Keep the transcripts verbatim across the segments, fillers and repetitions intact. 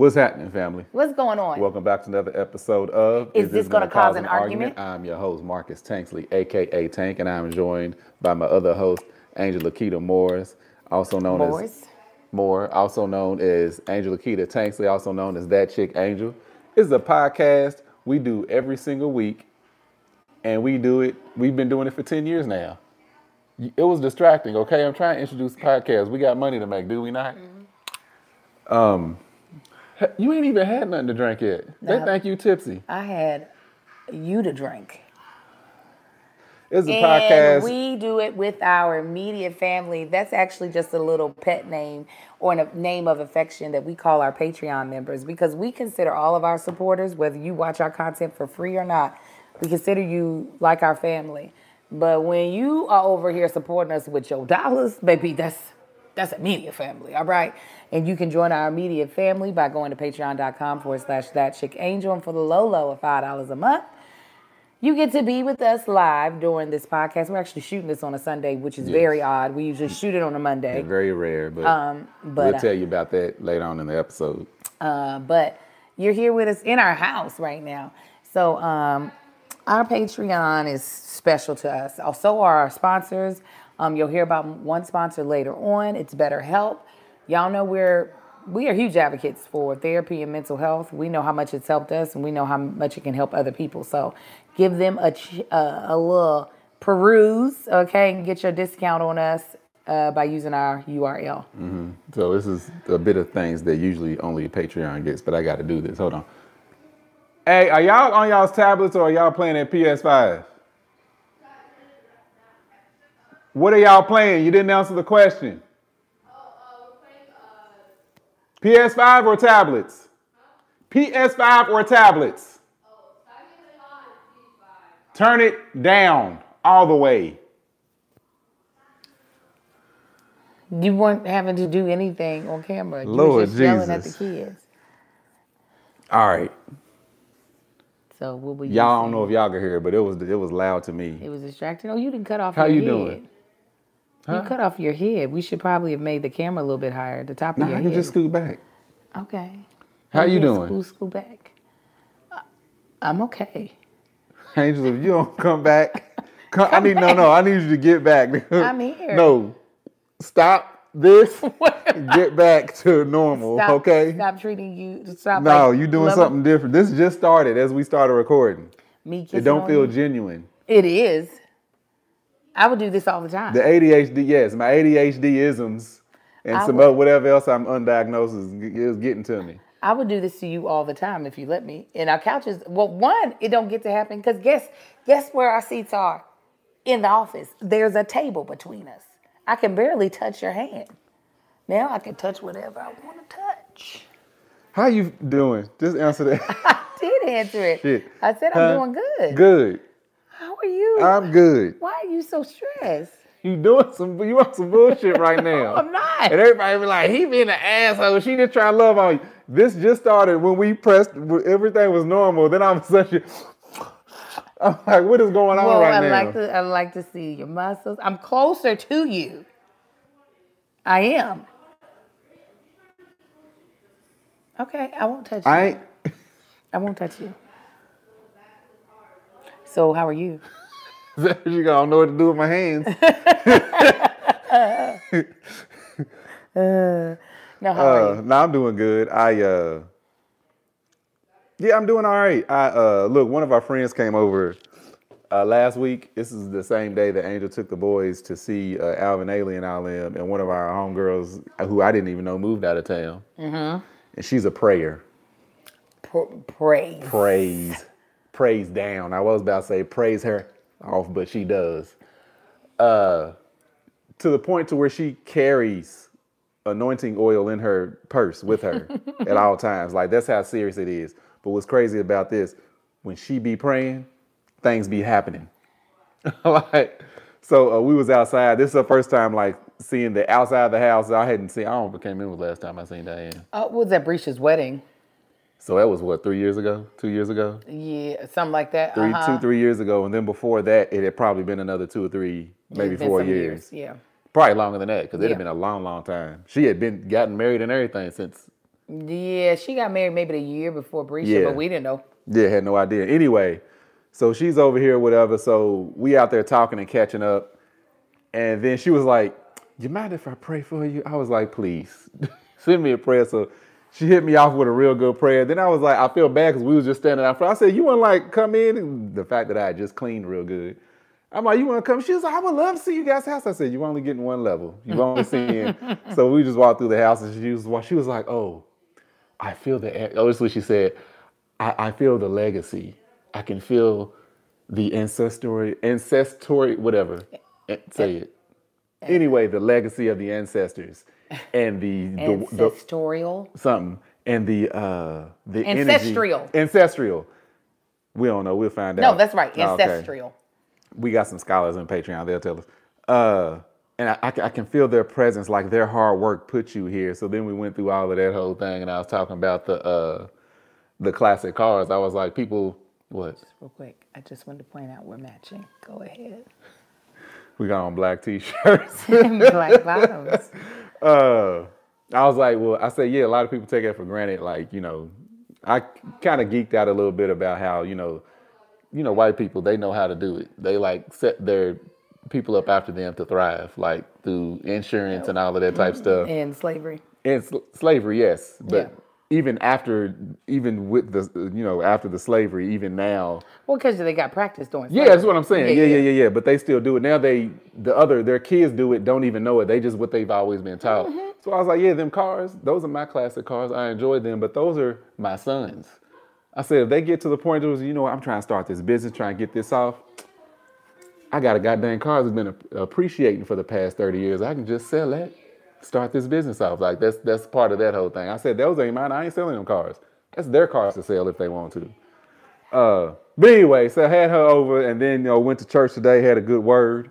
What's happening, family? What's going on? Welcome back to another episode of Is, Is This, this Gonna, Gonna Cause, cause an, an argument? argument? I'm your host, Marcus Tanksley, a k a. Tank, and I'm joined by my other host, Angel Lakita Morris, also known Morris. as Moore, also known as Angel Lakita Tanksley, also known as That Chick Angel. This is a podcast we do every single week, and we do it, we've been doing it for ten years now. It was distracting, okay? I'm trying to introduce the podcast. We got money to make, do we not? Mm-hmm. Um... You ain't even had nothing to drink yet. They no, think you tipsy. I had you to drink. It's a and podcast. We do it with our immediate family. That's actually just a little pet name or a name of affection that we call our Patreon members, because we consider all of our supporters, whether you watch our content for free or not, we consider you like our family. But when you are over here supporting us with your dollars, baby, that's That's immediate family, all right? And you can join our immediate family by going to patreon.com forward slash that chick angel. And for the low, low of five dollars a month, you get to be with us live during this podcast. We're actually shooting this on a Sunday, which is yes. very odd. We usually shoot it on a Monday. Yeah, very rare, but, um, but we'll uh, tell you about that later on in the episode. Uh, but you're here with us in our house right now. So um, our Patreon is special to us. Also are our sponsors. Um, you'll hear about one sponsor later on. It's BetterHelp. Y'all know we're we are huge advocates for therapy and mental health. We know how much it's helped us, and we know how much it can help other people. So give them a a, a little peruse, okay, and get your discount on us uh, by using our U R L. Mm-hmm. So this is a bit of things that usually only Patreon gets, but I got to do this. Hold on. Hey, are y'all on y'all's tablets or are y'all playing at P S five? What are y'all playing? You didn't answer the question. Oh, uh, we're playing, uh... P S five or tablets? Huh? P S five or tablets? Oh, on, P S five. Turn it down all the way. You weren't having to do anything on camera. You Lord were just Jesus. yelling at the kids. All right. So what were you Y'all saying? don't know if y'all could hear it, but it was it was loud to me. It was distracting. Oh, you didn't cut off How your you head. doing? You Huh? cut off your head. We should probably have made the camera a little bit higher at the top of nah, your I head. can just scoot back. Okay. How you yeah, doing? Scoot, scoot back. I'm okay. Angel, if you don't come back, come, come I need back. no, no. I need you to get back. I'm here. No, stop this. Get back to normal, stop, okay? Stop treating you. Stop. No, like, you doing something different. This just started as we started recording. Me it don't feel you. genuine. It is. I would do this all the time. The A D H D, yes, my A D H D isms and I some would, other whatever else I'm undiagnosed is, is getting to me. I would do this to you all the time if you let me. And our couches, well, one, it don't get to happen because guess guess where our seats are? In the office. There's a table between us. I can barely touch your hand. Now I can touch whatever I want to touch. How you doing? Just answer that. I did answer it. Shit. I said I'm huh? doing good. Good. How are you? I'm good. Why are you so stressed? You doing some you want some bullshit right now. No, I'm not. And everybody be like, he being an asshole. She just trying to love on you. This just started when we pressed, everything was normal. Then all of a sudden, I'm like, what is going on well, right I now? Like to, I like to see your muscles. I'm closer to you. I am. Okay, I won't touch you. I ain't. I won't touch you. So how are you? You don't know what to do with my hands. uh, no, how are uh, you? No, I'm doing good. I uh, yeah, I'm doing all right. I uh, look, one of our friends came over uh, last week. This is the same day that Angel took the boys to see uh, Alvin Ailey and Al M, and one of our homegirls, who I didn't even know moved out of town, mm-hmm. and she's a prayer. Pra- praise. Praise. Praise down. I was about to say praise her off, but she does. Uh, to the point to where she carries anointing oil in her purse with her at all times. Like, that's how serious it is. But what's crazy about this, when she be praying, things be happening. Like, so uh, we was outside. This is the first time, like, seeing the outside of the house. I hadn't seen, I don't know if it came in was the last time I seen Diane. Oh, uh, was that Brisha's wedding? So that was what, three years ago? Two years ago? Yeah, something like that. Three, uh-huh. two, three years ago. And then before that, it had probably been another two or three, maybe four years. years. Yeah. Probably longer than that, because it yeah. had been a long, long time. She had been gotten married and everything since Yeah, she got married maybe the year before Brescia, Yeah. but we didn't know. Yeah, had no idea. Anyway, so she's over here, whatever. So we out there talking and catching up. And then she was like, you mind if I pray for you? I was like, please, send me a prayer. So she hit me off with a real good prayer. Then I was like, I feel bad because we was just standing out front. I said, you want to like come in? And the fact that I had just cleaned real good. I'm like, you want to come? She was like, I would love to see you guys' house. I said, you're only getting one level. You've only seen. So we just walked through the house and she was, she was like, oh, I feel the, oh, this is what she said. I, I feel the legacy. I can feel the ancestry, ancestry, whatever. Say it. Anyway, the legacy of the ancestors and the the, ancestral the, something and the uh the ancestral energy, ancestral. We don't know. We'll find no, out. No, that's right. Oh, ancestral. Okay. We got some scholars on Patreon. They'll tell us. Uh, and I, I can feel their presence, like their hard work put you here. So then we went through all of that whole thing, and I was talking about the uh the classic cars. I was like, people, what? Just real quick, I just wanted to point out we're matching. Go ahead. We got on black t-shirts. Black bottoms. Uh, I was like, well, I said, yeah, a lot of people take it for granted. Like, you know, I kind of geeked out a little bit about how, you know, you know, white people, they know how to do it. They like set their people up after them to thrive, like through insurance and all of that type stuff. And slavery. And sl- slavery, yes. But yeah. even after, even with the, you know, after the slavery, even now. Well, because they got practice doing slavery. Yeah, that's what I'm saying. Yeah yeah, yeah, yeah, yeah, yeah. But they still do it. Now they, the other, their kids do it, don't even know it. They just what they've always been taught. Mm-hmm. So I was like, yeah, them cars, those are my classic cars. I enjoy them, but those are my sons. I said, if they get to the point where, you know, I'm trying to start this business, trying to get this off. I got a goddamn car that's been appreciating for the past thirty years. I can just sell that. Start this business off. Like that's that's part of that whole thing. I said, those ain't mine. I ain't selling them cars. That's their cars to sell if they want to. Uh, but anyway, so I had her over and then, you know, went to church today, had a good word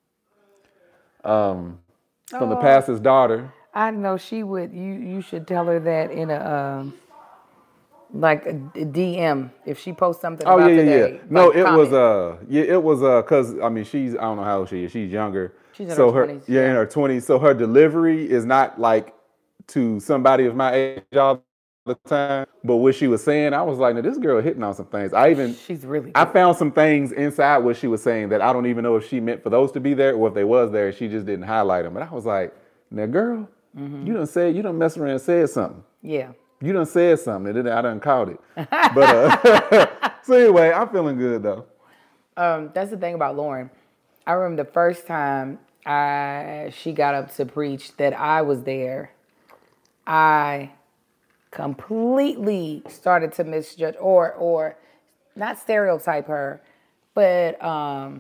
um, from oh, the pastor's daughter. I know she would, you you should tell her that in a, um, like a D M if she posts something oh, about yeah, today. yeah, yeah. No, like it comment. was, uh, yeah, it was, uh, cause I mean, she's, I don't know how old she is. She's younger. She's in so her twenties. Yeah, yeah, in her twenties. So her delivery is not like to somebody of my age all the time. But what she was saying, I was like, now this girl hitting on some things. I even, she's really good. I found some things inside what she was saying that I don't even know if she meant for those to be there or if they was there. She just didn't highlight them. But I was like, now girl, mm-hmm. you done said, you done messed around and said something. Yeah. You done said something. And I done caught it. But uh, so anyway, I'm feeling good though. Um, that's the thing about Lauren. I remember the first time I she got up to preach that I was there, I completely started to misjudge or or not stereotype her, but um,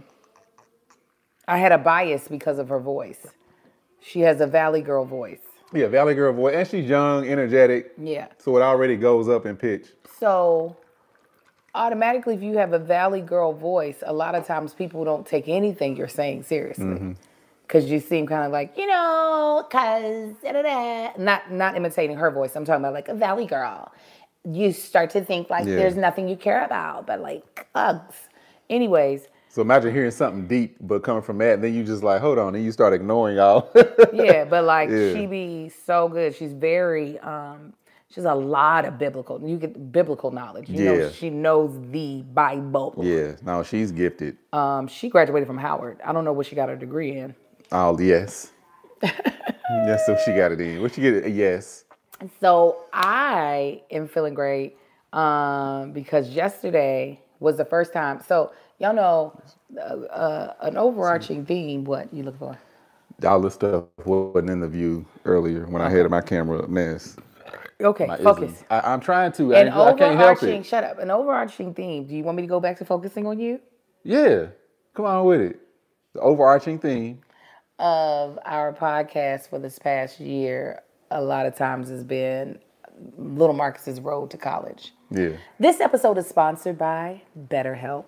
I had a bias because of her voice. She has a Valley Girl voice. Yeah, Valley Girl voice. And she's young, energetic. Yeah. So it already goes up in pitch. So automatically, if you have a Valley Girl voice, a lot of times people don't take anything you're saying seriously. Because mm-hmm. you seem kind of like, you know, because, not, not imitating her voice. I'm talking about like a Valley Girl. You start to think like yeah. there's nothing you care about, but like Uggs. Anyways. So imagine hearing something deep, but coming from that, and then you just like, hold on, and you start ignoring y'all. yeah, but like yeah. she be so good. She's very, um, she has a lot of biblical, you get biblical knowledge. You yeah. know, she knows the Bible. Yeah, no, she's gifted. Um, she graduated from Howard. I don't know what she got her degree in. Oh, yes. Yes, so she got it in. What she get? Yes. So I am feeling great um, because yesterday was the first time. So y'all know uh, uh, an overarching theme. What you look for? All this stuff wasn't in the view earlier when I had my camera mess. Okay, my focus. I, I'm trying to. An I, I can't help it. Shut up. An overarching theme. Do you want me to go back to focusing on you? Yeah. Come on with it. The overarching theme of our podcast for this past year, a lot of times has been Little Marcus's road to college. Yeah. This episode is sponsored by BetterHelp.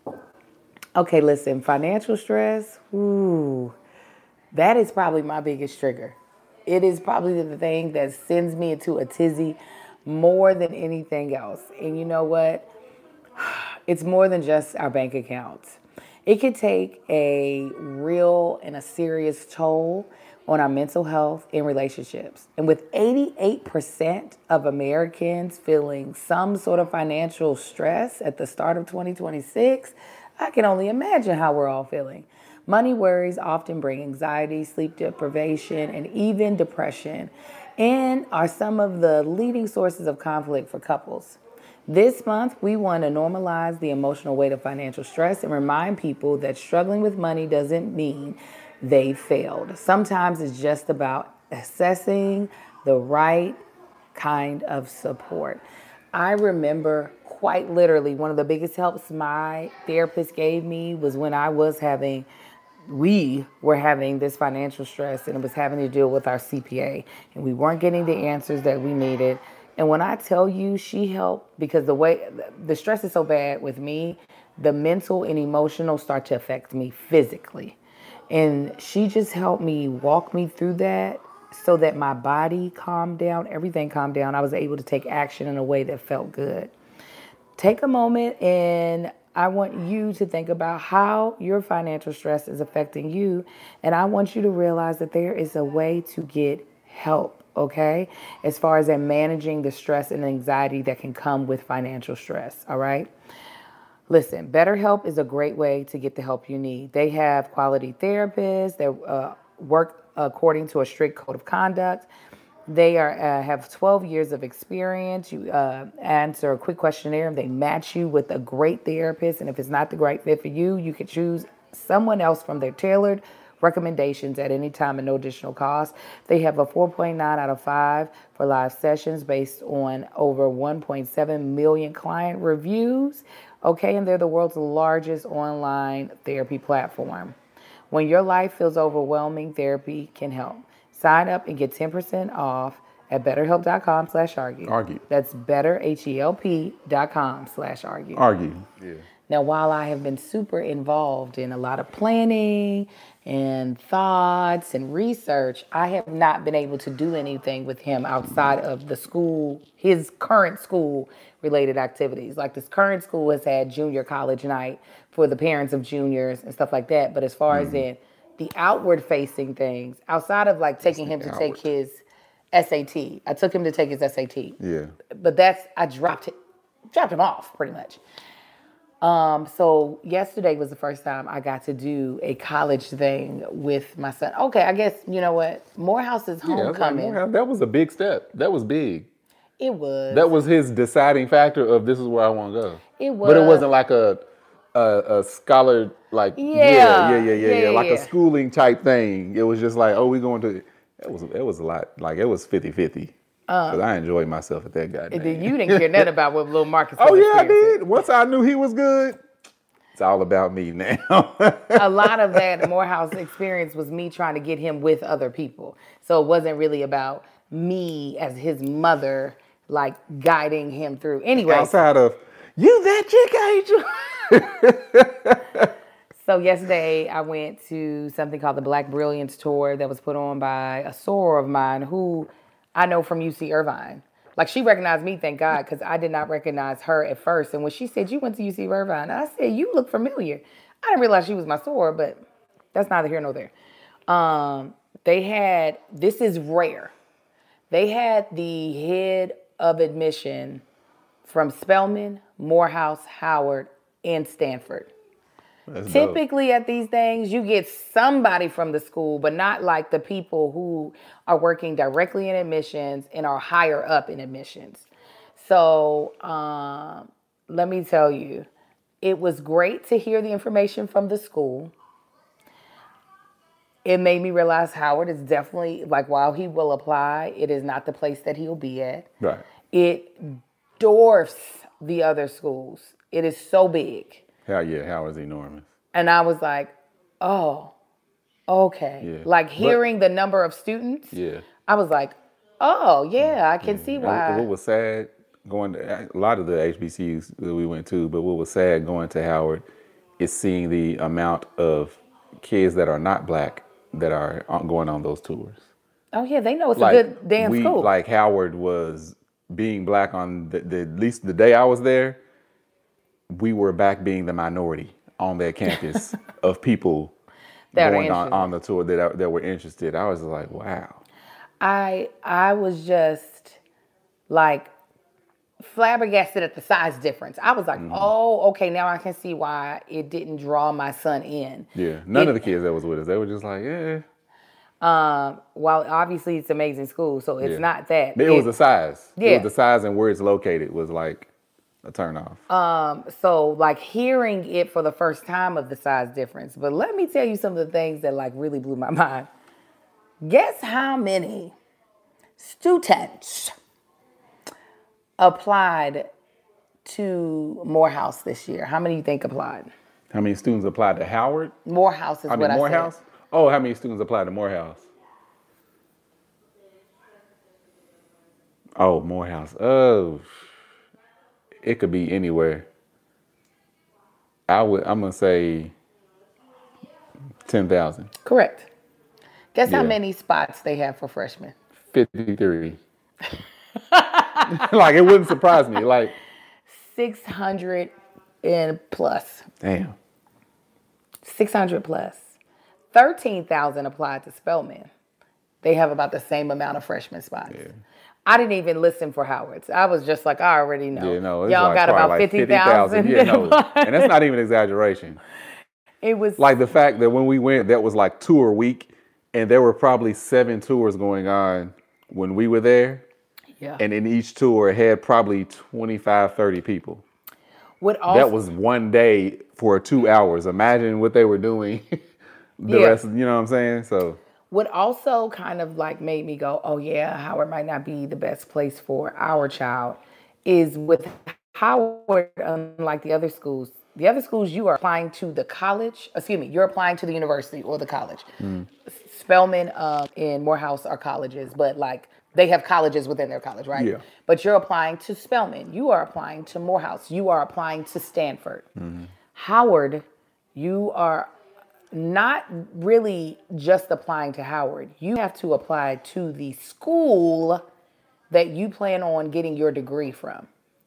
Okay, listen, financial stress, ooh, that is probably my biggest trigger. It is probably the thing that sends me into a tizzy more than anything else. And you know what? It's more than just our bank accounts. It could take a real and a serious toll on our mental health and relationships. And with eighty-eight percent of Americans feeling some sort of financial stress at the start of twenty twenty-six, I can only imagine how we're all feeling. Money worries often bring anxiety, sleep deprivation, and even depression, and are some of the leading sources of conflict for couples. This month, we want to normalize the emotional weight of financial stress and remind people that struggling with money doesn't mean they failed. Sometimes it's just about assessing the right kind of support. I remember quite literally one of the biggest helps my therapist gave me was when I was having, we were having this financial stress and it was having to deal with our C P A and we weren't getting the answers that we needed. And when I tell you she helped, because the way the stress is so bad with me, the mental and emotional start to affect me physically. And she just helped me walk me through that so that my body calmed down, everything calmed down. I was able to take action in a way that felt good. Take a moment and I want you to think about how your financial stress is affecting you. And I want you to realize that there is a way to get help. Okay, as far as in managing the stress and anxiety that can come with financial stress, all right? Listen, BetterHelp is a great way to get the help you need. They have quality therapists that uh, work according to a strict code of conduct. They are uh, have twelve years of experience. You uh, answer a quick questionnaire and they match you with a great therapist. And if it's not the right fit for you, you can choose someone else from their tailored recommendations at any time at no additional cost. They have a four point nine out of five for live sessions based on over one point seven million client reviews. Okay, and they're the world's largest online therapy platform. When your life feels overwhelming, therapy can help. Sign up and get ten percent off at betterhelp.com slash argue. Argue. That's betterhelp.com slash argue. Argue. Yeah. Now, while I have been super involved in a lot of planning and thoughts and research, I have not been able to do anything with him outside of the school, his current school related activities. Like this current school has had junior college night for the parents of juniors and stuff like that. But as far mm. as in the outward facing things, outside of like taking him to outward. take his S A T, I took him to take his S A T. Yeah. But that's, I dropped it, dropped him off pretty much. Um, so yesterday was the first time I got to do a college thing with my son. Okay, I guess, you know what? Morehouse is homecoming. Yeah, like, that was a big step. That was big. It was. That was his deciding factor of this is where I want to go. It was. But it wasn't like a a, a scholar, like, yeah, yeah, yeah, yeah, yeah, yeah, yeah like yeah. a schooling type thing. It was just like, oh, we going to, it was, it was a lot, like it was fifty-fifty. Because uh, I enjoyed myself at that goddamn. You didn't care nothing about what little Marcus was Oh, yeah, I did. Once I knew he was good, it's all about me now. A lot of that Morehouse experience was me trying to get him with other people. So it wasn't really about me as his mother, like guiding him through. Anyway. Outside of, you that chick, Angel. So yesterday I went to something called the Black Brilliance Tour that was put on by a soror of mine who I know from U C Irvine. Like, she recognized me, thank God, because I did not recognize her at first. And when she said, you went to U C Irvine, I said, you look familiar. I didn't realize she was my soror, but that's neither here nor there. Um, they had, this is rare. They had the head of admission from Spelman, Morehouse, Howard, and Stanford. That's Typically dope. At these things, you get somebody from the school, but not like the people who are working directly in admissions and are higher up in admissions. So um, let me tell you, it was great to hear the information from the school. It made me realize Howard is definitely, like, while he will apply, it is not the place that he'll be at. Right. It dwarfs the other schools. It is so big. Hell yeah, Howard's enormous. And I was like, oh, okay. Yeah. Like hearing but, the number of students, yeah. I was like, oh, yeah, I can yeah. see why. What was sad, going to, a lot of the H B C Us that we went to, but what was sad going to Howard is seeing the amount of kids that are not black that are going on those tours. Oh, yeah, they know it's like, a good damn we, school. Like Howard was being black on the, the, at least the day I was there, we were back being the minority on that campus of people that going are on, interested. on the tour that that were interested. I was like, wow. I I was just like flabbergasted at the size difference. I was like, mm-hmm. oh, okay, now I can see why it didn't draw my son in. Yeah, none it, of the kids that was with us, they were just like, yeah. Um, while obviously it's amazing school, so it's yeah. not that. It, it was the size. Yeah. It was the size and where it's located was like a turn off. Um, so like hearing it for the first time of the size difference. But let me tell you some of the things that like really blew my mind. Guess how many students applied to Morehouse this year? How many do you think applied? How many students applied to Howard? Morehouse is I what mean, I Morehouse? said. Oh, how many students applied to Morehouse? Oh, Morehouse. Oh, it could be anywhere. I would. I'm gonna say ten thousand. Correct. Guess Yeah. how many spots they have for freshmen? Fifty-three. Like it wouldn't surprise me. Like six hundred and plus. damn. six hundred plus. thirteen thousand applied to Spelman. They have about the same amount of freshman spots. Yeah. I didn't even listen for Howard's. I was just like, I already know. Yeah, no, it's Y'all like got about like fifty thousand. Yeah, no. And that's not even exaggeration. It was like the fact that when we went, that was like tour week, and there were probably seven tours going on when we were there. Yeah. And in each tour, it had probably twenty-five, thirty people. What also, that was one day for two hours. Imagine what they were doing the yeah. rest, you know what I'm saying? So what also kind of like made me go, oh yeah, Howard might not be the best place for our child is with Howard, unlike the other schools, the other schools you are applying to the college, excuse me, you're applying to the university or the college. Mm. Spelman um, and Morehouse are colleges, but like they have colleges within their college, right? Yeah. But you're applying to Spelman. You are applying to Morehouse. You are applying to Stanford. Mm-hmm. Howard, you are not really just applying to Howard. You have to apply to the school that you plan on getting your degree from.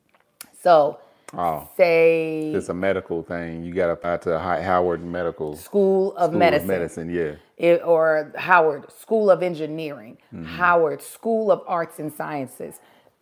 So oh, say it's a medical thing. You got to apply to Howard Medical School of School Medicine. Of Medicine, yeah. It, or Howard School of Engineering, mm-hmm. Howard School of Arts and Sciences.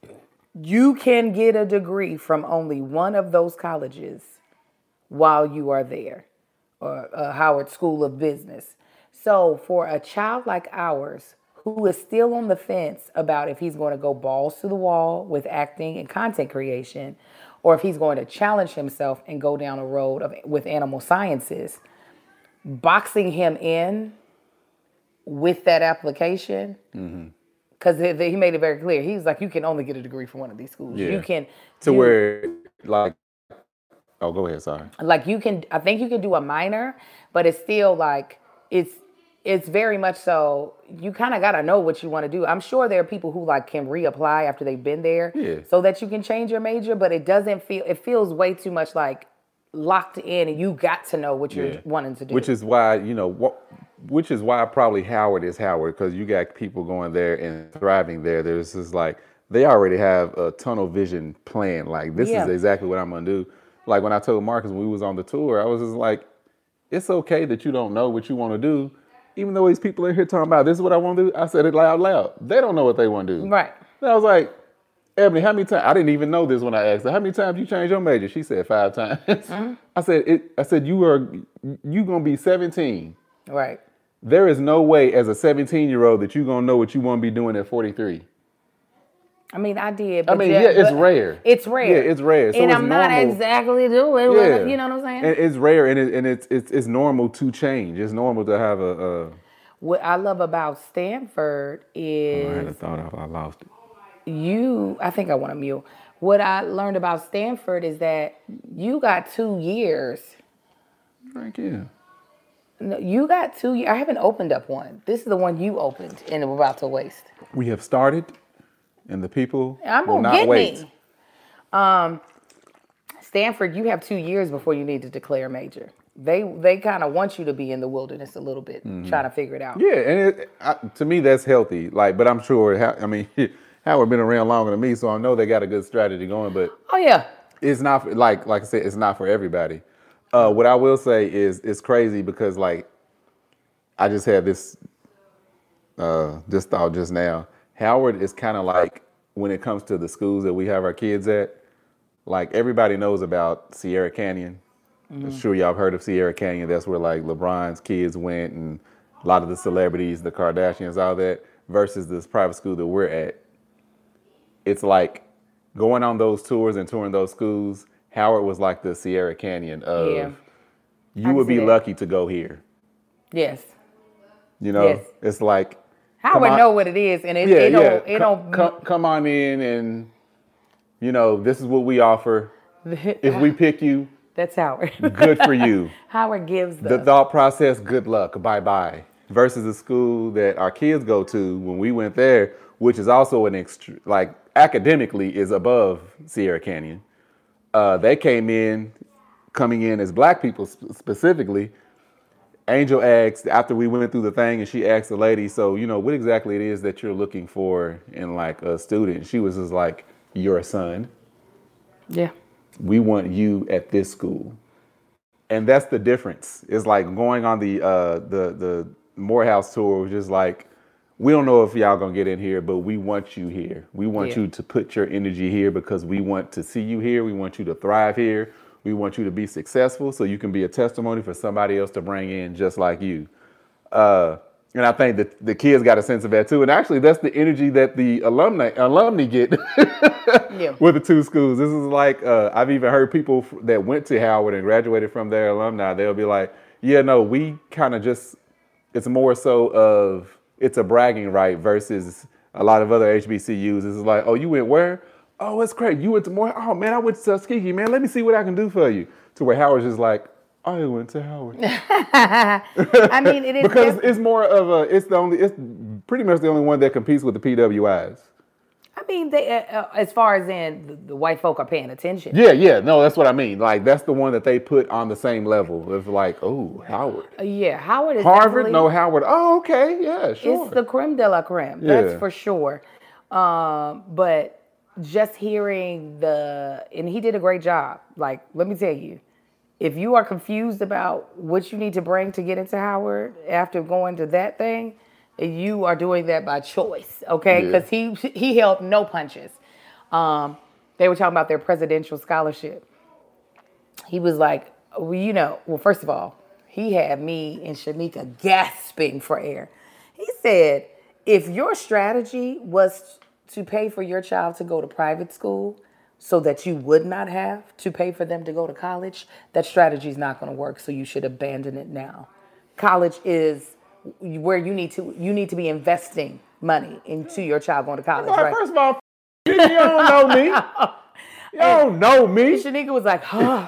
You can get a degree from only one of those colleges while you are there, or uh, Howard School of Business. So for a child like ours, who is still on the fence about if he's going to go balls to the wall with acting and content creation, or if he's going to challenge himself and go down a road of, with animal sciences, boxing him in with that application, because mm-hmm. he made it very clear. He was like, you can only get a degree from one of these schools. Yeah. You can to do, where like, oh, go ahead. Sorry. Like you can, I think you can do a minor, but it's still like it's it's very much so. You kind of got to know what you want to do. I'm sure there are people who like can reapply after they've been there, yeah. so that you can change your major. But it doesn't feel. It feels way too much like locked in, and you got to know what you're yeah. wanting to do. Which is why you know what. Which is why probably Howard is Howard, because you got people going there and thriving there. There's just like they already have a tunnel vision plan. Like this yeah. is exactly what I'm gonna do. Like when I told Marcus when we was on the tour, I was just like, it's okay that you don't know what you want to do, even though these people in here talking about this is what I want to do. I said it loud, loud. They don't know what they want to do. Right. And I was like, Ebony, how many times? I didn't even know this when I asked her. How many times you changed your major? She said five times. Mm-hmm. I said it. I said you are you gonna be seventeen. Right. There is no way as a seventeen-year-old that you're going to know what you want to be doing at forty-three. I mean, I did. But I mean, yeah, yeah it's rare. It's rare. Yeah, it's rare. So and it's I'm not normal. exactly doing yeah. what, you know what I'm saying? And it's rare, and, it, and it's, it's it's normal to change. It's normal to have a... a what I love about Stanford is... Oh, I had a thought of I lost it. You, I think I want a mule. What I learned about Stanford is that you got two years. Thank you. No, you got two years. I haven't opened up one. This is the one you opened and we're about to waste. We have started, and the people I'm will gonna not get wait. Me. Um, Stanford, you have two years before you need to declare a major. They they kind of want you to be in the wilderness a little bit, mm-hmm. trying to figure it out. Yeah, and it, I, to me that's healthy. Like, but I'm sure. I mean, Howard been around longer than me, so I know they got a good strategy going. But oh yeah, it's not for, like like I said, it's not for everybody. Uh, what I will say is it's crazy because like I just had this uh, this thought just now. Howard is kind of like, when it comes to the schools that we have our kids at, like everybody knows about Sierra Canyon. Mm-hmm. I'm sure y'all have heard of Sierra Canyon. That's where like LeBron's kids went and a lot of the celebrities, the Kardashians, all that, versus this private school that we're at. It's like going on those tours and touring those schools, Howard was like the Sierra Canyon of, yeah. you would be that. lucky to go here. Yes. You know, yes. it's like, Howard know what it is, and it, yeah, it don't, yeah. it don't. Come, come on in, and you know, this is what we offer. If we pick you, that's Howard. Good for you. Howard gives the, the thought process. Good luck. Bye bye. Versus the school that our kids go to when we went there, which is also an extra, like academically is above Sierra Canyon. Uh, they came in, coming in as black people sp- specifically. Angel asked, after we went through the thing, and she asked the lady, so, you know, what exactly it is that you're looking for in, like, a student? She was just like, your son. Yeah. We want you at this school. And that's the difference. It's like going on the uh, the the Morehouse tour, which is like, we don't know if y'all going to get in here, but we want you here. We want yeah. you to put your energy here because we want to see you here. We want you to thrive here. We want you to be successful so you can be a testimony for somebody else to bring in just like you. Uh, and I think that the kids got a sense of that too. And actually, that's the energy that the alumni alumni get yeah. with the two schools. This is like, uh, I've even heard people f- that went to Howard and graduated from their alumni. They'll be like, yeah, no, we kind of just, it's more so of, it's a bragging right versus a lot of other H B C Us. It's like, oh, you went where? Oh, it's great. You went to more. Oh, man, I went to Tuskegee, man. Let me see what I can do for you. To where Howard's just like, I went to Howard. I mean, it is. Because it's more of a, it's the only, it's pretty much the only one that competes with the P W Is. I mean, they, uh, as far as in the, the white folk are paying attention. Yeah, yeah. No, that's what I mean. Like, that's the one that they put on the same level of like, oh, Howard. Uh, yeah, Howard is Harvard, no Howard. Oh, okay. Yeah, sure. It's the creme de la creme. Yeah. That's for sure. Um, but just hearing the, and he did a great job. Like, let me tell you, if you are confused about what you need to bring to get into Howard after going to that thing, you are doing that by choice, okay? Because yeah. he he held no punches. Um, they were talking about their presidential scholarship. He was like, well, you know, well, first of all, he had me and Shanika gasping for air. He said, if your strategy was to pay for your child to go to private school so that you would not have to pay for them to go to college, that strategy is not going to work, so you should abandon it now. College is where you need to you need to be investing money into your child going to college, well, right? First of all, you don't know me. You don't know me. Shanika was like, huh.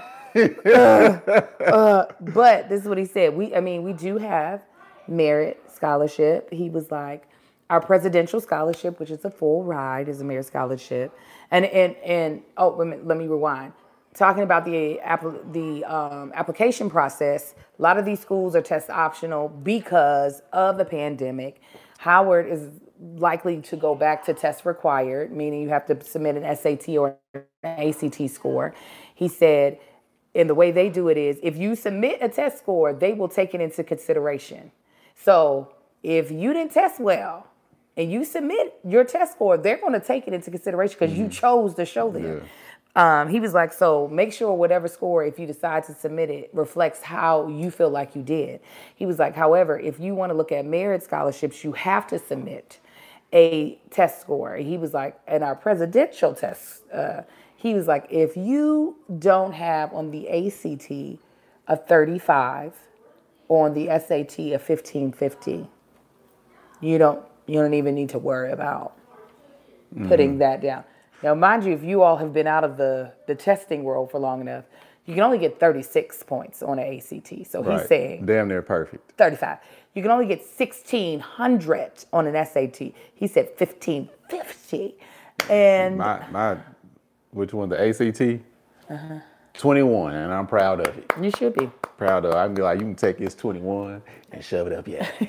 uh, uh, but this is what he said. We, I mean, we do have merit scholarship. He was like, our presidential scholarship, which is a full ride, is a merit scholarship. And and and oh, let me, let me rewind. Talking about the the um, application process, a lot of these schools are test optional because of the pandemic. Howard is likely to go back to test required, meaning you have to submit an S A T or an A C T score. He said, and the way they do it is, if you submit a test score, they will take it into consideration. So if you didn't test well and you submit your test score, they're going to take it into consideration because mm-hmm. you chose to show them. Yeah. Um, he was like, so make sure whatever score, if you decide to submit it, reflects how you feel like you did. He was like, however, if you want to look at merit scholarships, you have to submit a test score. He was like, and our presidential tests, uh, he was like, if you don't have on the A C T a thirty-five or on the S A T a fifteen fifty, you don't, you don't even need to worry about mm-hmm. putting that down. Now, mind you, if you all have been out of the, the testing world for long enough, you can only get thirty-six points on an A C T. So right. he's saying damn near perfect. thirty-five. You can only get sixteen hundred on an S A T. He said fifteen fifty. And my, my which one, the A C T? Uh-huh. twenty-one, and I'm proud of it. You should be. Proud of it. I can be like, you can take this twenty-one and shove it up your ass.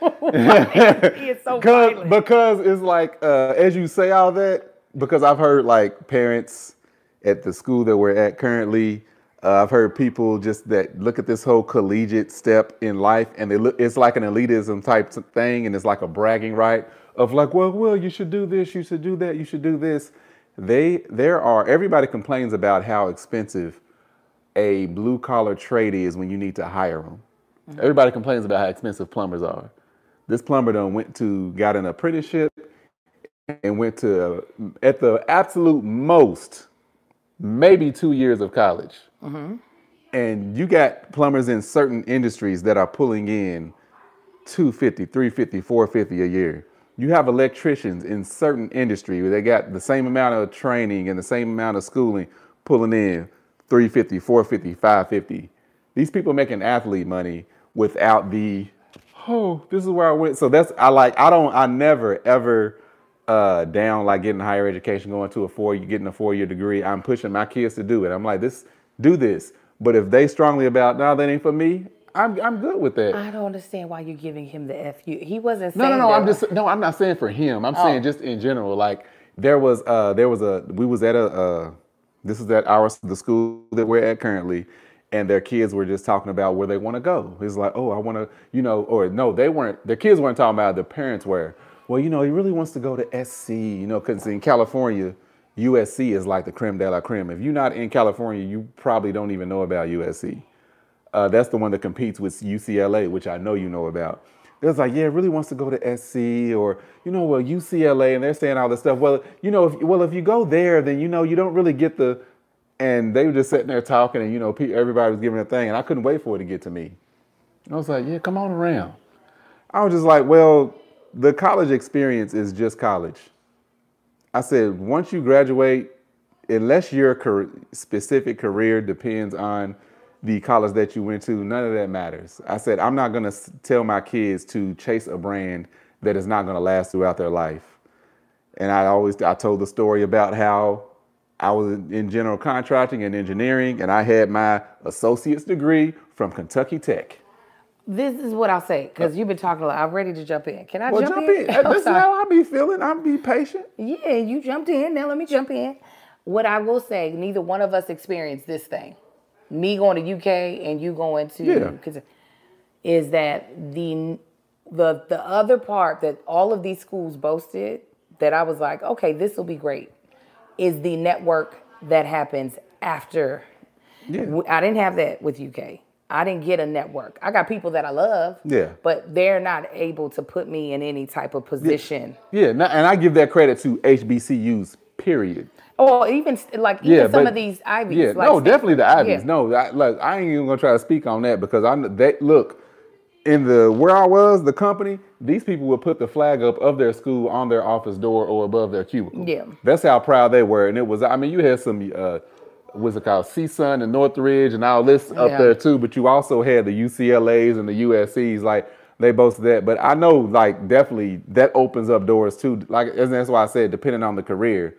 He is so violent. Because it's like, uh, as you say all that, because I've heard like parents at the school that we're at currently, Uh, I've heard people just that look at this whole collegiate step in life, and they look, it's like an elitism type thing, and it's like a bragging right of like, well, well, you should do this, you should do that, you should do this. They, there are, everybody complains about how expensive a blue collar trade is when you need to hire them. Mm-hmm. Everybody complains about how expensive plumbers are. This plumber done went to, got an apprenticeship and went to, uh, at the absolute most, maybe two years of college. Mm-hmm. And you got plumbers in certain industries that are pulling in two fifty, three fifty, four fifty a year. You have electricians in certain industry where they got the same amount of training and the same amount of schooling pulling in three fifty, four fifty, five fifty. These people making athlete money without the, oh, this is where I went. So that's, I like, I don't, I never ever uh, down like getting higher education, going to a four, getting a four-year degree. I'm pushing my kids to do it. I'm like, this, do this. But if they strongly about, no, that ain't for me, I'm I'm good with that. I don't understand why you're giving him the F U. He wasn't no, saying no, no. that. I'm just no. I'm not saying for him. I'm oh. saying just in general. Like there was uh there was a we was at a uh this is at our the school that we're at currently, and their kids were just talking about where they want to go. It's like, oh, I want to, you know, or no, they weren't. Their kids weren't talking about it. The parents were. Well, you know, he really wants to go to S C. You know, because in California, U S C is like the creme de la creme. If you're not in California, you probably don't even know about U S C. Uh, that's the one that competes with U C L A, which I know you know about. It was like, yeah, really wants to go to S C or, you know, well, U C L A, and they're saying all this stuff. Well, you know, if, well, if you go there, then, you know, you don't really get the, and they were just sitting there talking and, you know, everybody was giving a thing, and I couldn't wait for it to get to me. I was like, yeah, come on around. I was just like, well, the college experience is just college. I said, once you graduate, unless your career, specific career depends on the college that you went to, none of that matters. I said, I'm not going to tell my kids to chase a brand that is not going to last throughout their life. And I always, I told the story about how I was in general contracting and engineering, and I had my associate's degree from Kentucky Tech. This is what I'll say, because you've been talking a lot. I'm ready to jump in. Can I well, jump, jump in? in? This is how I be feeling. I'll be patient. Yeah, you jumped in. Now let me jump in. What I will say, neither one of us experienced this thing. Me going to U K and you going to, yeah. is that the the the other part that all of these schools boasted that I was like, okay, this will be great, is the network that happens after. Yeah. I didn't have that with U K. I didn't get a network. I got people that I love, yeah, but they're not able to put me in any type of position. Yeah, yeah. And I give that credit to H B C Us, period. Or even like even yeah, some but, of these Ivies. Yeah, like no, definitely the Ivies. Yeah. No, I, look, I ain't even gonna try to speak on that because I they look in the where I was, the company. These people would put the flag up of their school on their office door or above their cubicle. Yeah, that's how proud they were, and it was. I mean, you had some. Uh, what's it called? C S U N and Northridge and all this up yeah. there too. But you also had the U C L As and the U S Cs. Like they boasted that. But I know, like definitely that opens up doors too. Like and that's why I said, depending on the career.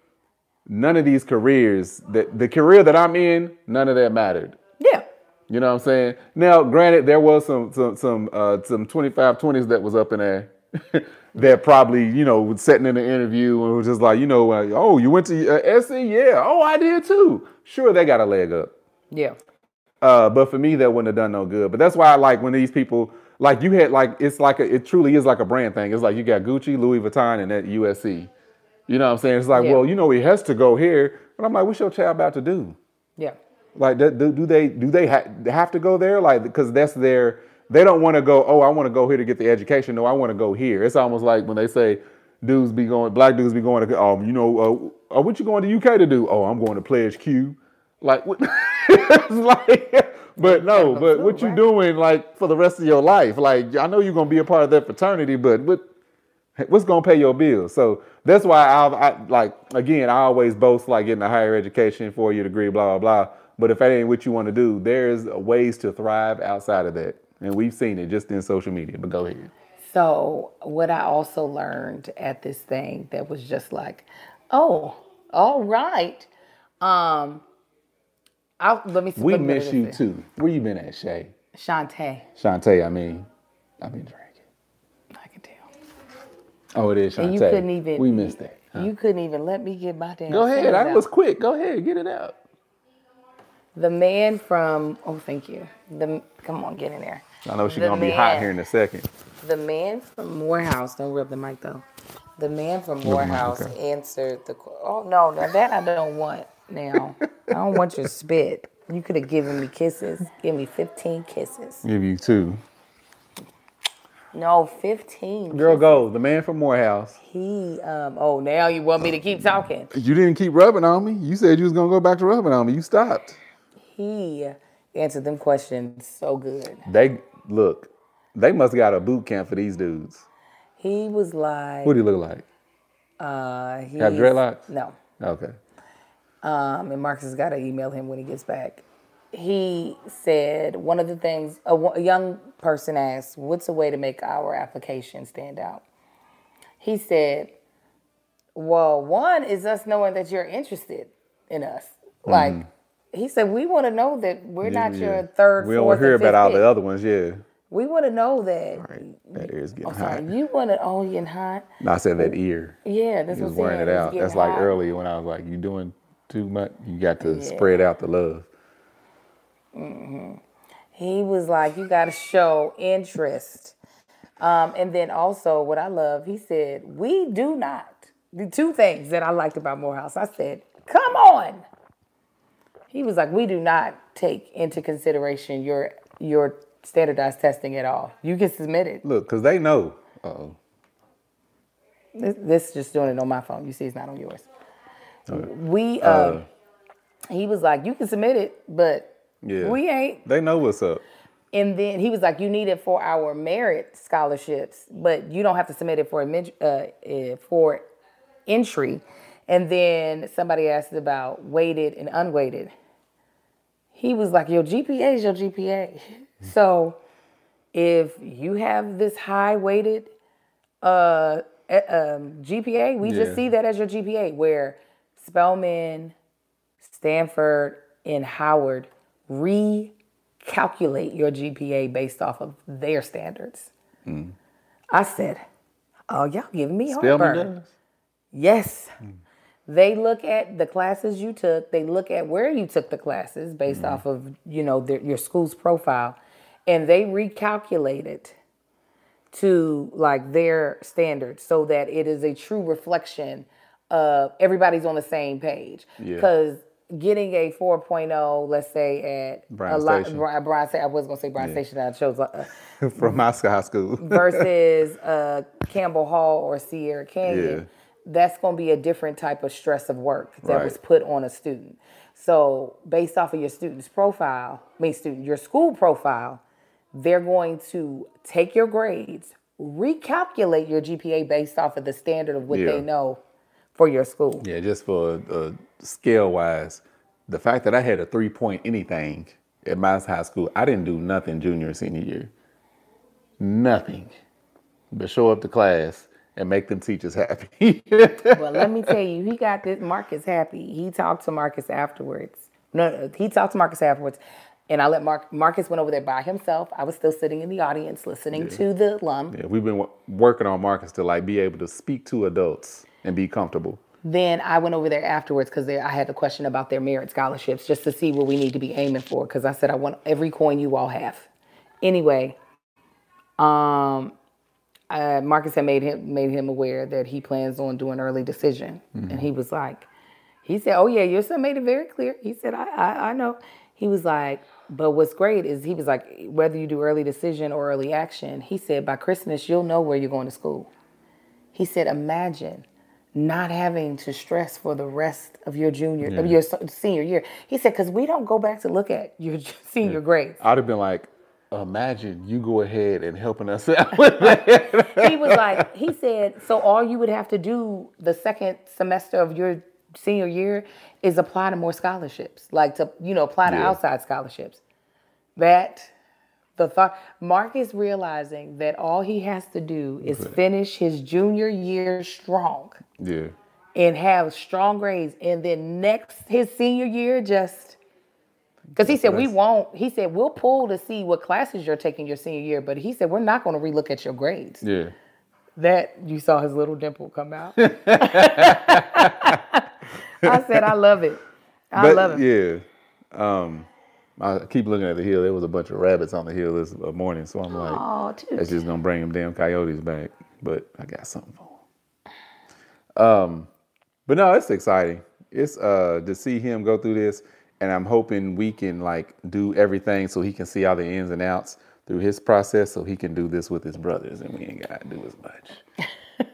None of these careers, that the career that I'm in, none of that mattered. Yeah. You know what I'm saying? Now, granted, there was some some some uh, some twenty-five twenties that was up in there that probably, you know, was sitting in the interview and was just like, you know, like, oh, you went to uh, S C? Yeah. Oh, I did too. Sure, they got a leg up. Yeah. Uh, but for me, that wouldn't have done no good. But that's why I like when these people, like you had, like, it's like, a, it truly is like a brand thing. It's like you got Gucci, Louis Vuitton, and that U S C. You know what I'm saying? It's like, yeah. well, you know, he has to go here. But I'm like, what's your child about to do? Yeah. Like, do, do they do they ha- have to go there? Like, because that's their, they don't want to go, oh, I want to go here to get the education. No, I want to go here. It's almost like when they say dudes be going, black dudes be going to, oh, you know, uh, uh, what you going to U K to do? Oh, I'm going to Pledge Q. Like, what? It's like, but no, but what you doing, like, for the rest of your life? Like, I know you're going to be a part of that fraternity, but what? What's gonna pay your bills? So that's why I, I like again. I always boast like getting a higher education, four year degree, blah blah blah. But if that ain't what you want to do, there's ways to thrive outside of that, and we've seen it just in social media. But go ahead. So what I also learned at this thing that was just like, oh, all right. Um, I'll, let me. We miss you too. Where you been at, Shay? Shantae. Shantae. I mean, I've been drinking. Oh, it is Shantae. And you couldn't even. We missed that. Huh? You couldn't even let me get my damn. Go ahead. I was quick. Go ahead. Get it out. The man from, oh, thank you. The Come on, get in there. I know she's The going to be hot here in a second. The man from Morehouse, don't rub the mic though. The man from Rub the mic, Morehouse okay. answered the, oh, no, now that I don't want now. I don't want your spit. You could have given me kisses. Give me fifteen kisses. Give you two. No, fifteen. Girl, kisses. go. The man from Morehouse. He, um, oh, now you want me to keep talking. You didn't keep rubbing on me. You said you was going to go back to rubbing on me. You stopped. He answered them questions so good. They, look, they must have got a boot camp for these dudes. He was like. What do he look like? Uh, he Have dreadlocks? No. Okay. Um, and Marcus has got to email him when he gets back. He said one of the things, a, a young person asked, what's a way to make our application stand out? He said, well, one is us knowing that you're interested in us. Mm-hmm. Like, he said, we want to know that we're yeah, not yeah. your third, we fourth, don't hear and about all pick. the other ones, yeah. We want to know that. All right, that ear's getting oh, hot. Sorry, you want to, oh, you're getting hot? No, I said that ear. Yeah, that's what I'm saying. wearing it out. That's like hot. earlier when I was like, you doing too much? You got to yeah. spread out the love. Mm-hmm. He was like, you got to show interest. Um, and then also what I love, he said, we do not. The two things that I liked about Morehouse, I said, come on. He was like, we do not take into consideration your your standardized testing at all. You can submit it. Look, because they know. Uh-oh. This, this is just doing it on my phone. You see it's not on yours. Okay. We, uh, uh, he was like, you can submit it, but yeah, we ain't. They know what's up. And then he was like, you need it for our merit scholarships, but you don't have to submit it for uh, for entry. And then somebody asked about weighted and unweighted. He was like, your G P A is your G P A. So if you have this high weighted uh, um, G P A, we yeah. just see that as your G P A, where Spelman, Stanford, and Howard recalculate your G P A based off of their standards. Mm. I said, oh, y'all giving me heartburn. Yes. Mm. They look at the classes you took. They look at where you took the classes based mm-hmm. off of, you know, the, your school's profile. And they recalculate it to, like, their standards so that it is a true reflection of everybody's on the same page. Because yeah. getting a four point oh, let's say, at Bryan a lot, Station. Bryan, I was going to say Bryan yeah. Station. I chose uh, from my high school. versus uh, Campbell Hall or Sierra Canyon. Yeah. That's going to be a different type of stress of work that right. was put on a student. So based off of your student's profile, I mean student, your school profile, they're going to take your grades, recalculate your G P A based off of the standard of what yeah. they know for your school. Yeah, just for uh, scale-wise, the fact that I had a three-point anything at my high school, I didn't do nothing junior and senior year. Nothing. But show up to class and make them teachers happy. Well, let me tell you, he got this Marcus happy. He talked to Marcus afterwards. No, he talked to Marcus afterwards. And I let Mark, Marcus went over there by himself. I was still sitting in the audience listening yeah. to the alum. Yeah, we've been w- working on Marcus to like be able to speak to adults and be comfortable. Then I went over there afterwards because I had the question about their merit scholarships just to see what we need to be aiming for. Because I said, I want every coin you all have. Anyway, um... Uh, Marcus had made him made him aware that he plans on doing early decision, mm-hmm. and he was like, he said, "Oh yeah, your son made it very clear." He said, I, "I I know." He was like, "But what's great is he was like, whether you do early decision or early action," he said, "by Christmas you'll know where you're going to school." He said, "Imagine not having to stress for the rest of your junior yeah. of your senior year." He said, "Because we don't go back to look at your senior yeah. grades." I'd have been like, imagine you go ahead and helping us out with that. He was like, he said, so all you would have to do the second semester of your senior year is apply to more scholarships, like to, you know, apply to yeah. outside scholarships. That, the thought, Marcus realizing that all he has to do is right. finish his junior year strong. Yeah. And have strong grades. And then next, his senior year, just... Because he said, we won't, he said, we'll pull to see what classes you're taking your senior year, but he said, we're not going to relook at your grades. Yeah. That, you saw his little dimple come out. I said, I love it. I but, love it. Yeah. Um, I keep looking at the hill. There was a bunch of rabbits on the hill this morning, so I'm like, Oh, that's dude. just gonna bring them damn coyotes back. But I got something for them. Um, but no, it's exciting. It's uh to see him go through this, and I'm hoping we can like do everything so he can see all the ins and outs through his process, so he can do this with his brothers, and we ain't gotta do as much.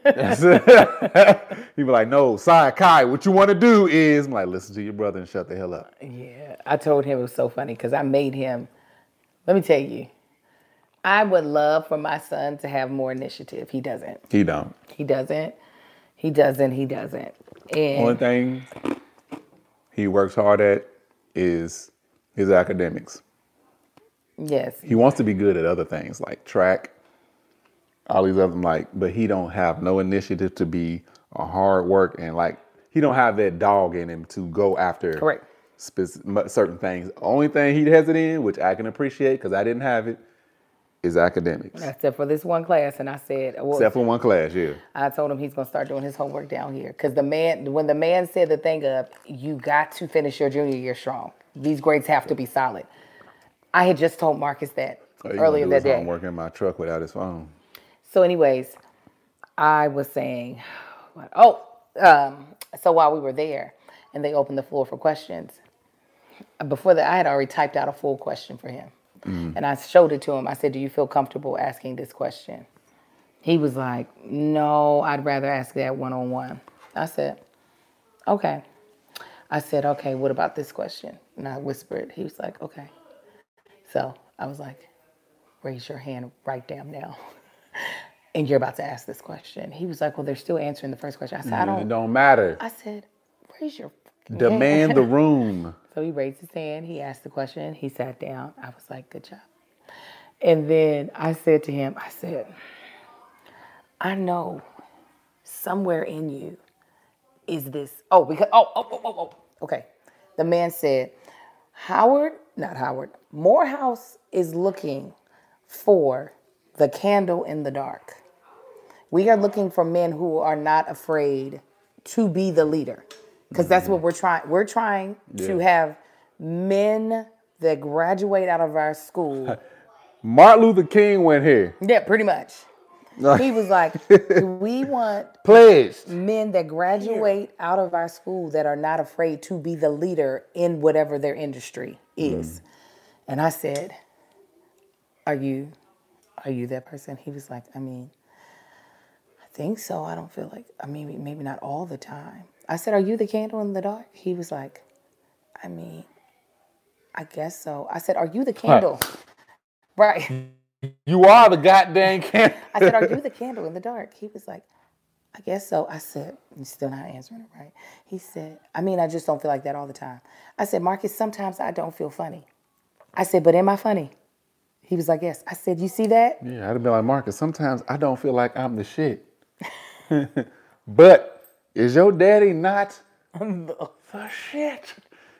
He be like, no, Sai Kai, what you want to do is, I'm like, listen to your brother and shut the hell up. Yeah, I told him it was so funny because I made him. Let me tell you, I would love for my son to have more initiative. He doesn't. He don't. He doesn't. He doesn't. He doesn't. And One thing he works hard at is his academics. yes, He wants to be good at other things like track, all these other like, but he don't have no initiative to be a hard work and like he don't have that dog in him to go after correct. Specific, certain things. Only thing he has it in, which I can appreciate because I didn't have it, is academics. Except for this one class, and I said, well, Except for one class, yeah. I told him he's gonna start doing his homework down here because the man, when the man said the thing of, you got to finish your junior year strong. These grades have to be solid. I had just told Marcus that Oh, you earlier gonna do that his day. homework in my truck without his phone. So, anyways, I was saying, oh, um, so while we were there, and they opened the floor for questions. Before that, I had already typed out a full question for him. Mm. And I showed it to him. I said, do you feel comfortable asking this question? He was like, no, I'd rather ask that one-on-one. I said, okay. I said, okay, what about this question? And I whispered. He was like, okay. So I was like, raise your hand right down now. And you're about to ask this question. He was like, well, they're still answering the first question. I said, I don't. It don't matter. I said, raise your Demand the room. So he raised his hand. He asked the question. He sat down. I was like, good job. And then I said to him, I said, I know somewhere in you is this. Oh, because, oh, oh, oh, oh, oh. Okay. The man said, Howard, not Howard, Morehouse is looking for the candle in the dark. We are looking for men who are not afraid to be the leader. Because that's what we're trying. We're trying yeah. to have men that graduate out of our school. Martin Luther King went here. Yeah, pretty much. He was like, we want Pledged. men that graduate out of our school that are not afraid to be the leader in whatever their industry is. Mm. And I said, are you, are you that person? He was like, I mean, I think so. I don't feel like, I mean, maybe not all the time. I said, are you the candle in the dark? He was like, I mean, I guess so. I said, are you the candle? Huh. Right. You are the goddamn candle. I said, are you the candle in the dark? He was like, I guess so. I said, you're still not answering it right. He said, I mean, I just don't feel like that all the time. I said, Marcus, sometimes I don't feel funny. I said, but am I funny? He was like, yes. I said, you see that? Yeah, I'd have been like, Marcus, sometimes I don't feel like I'm the shit. But is your daddy not the shit?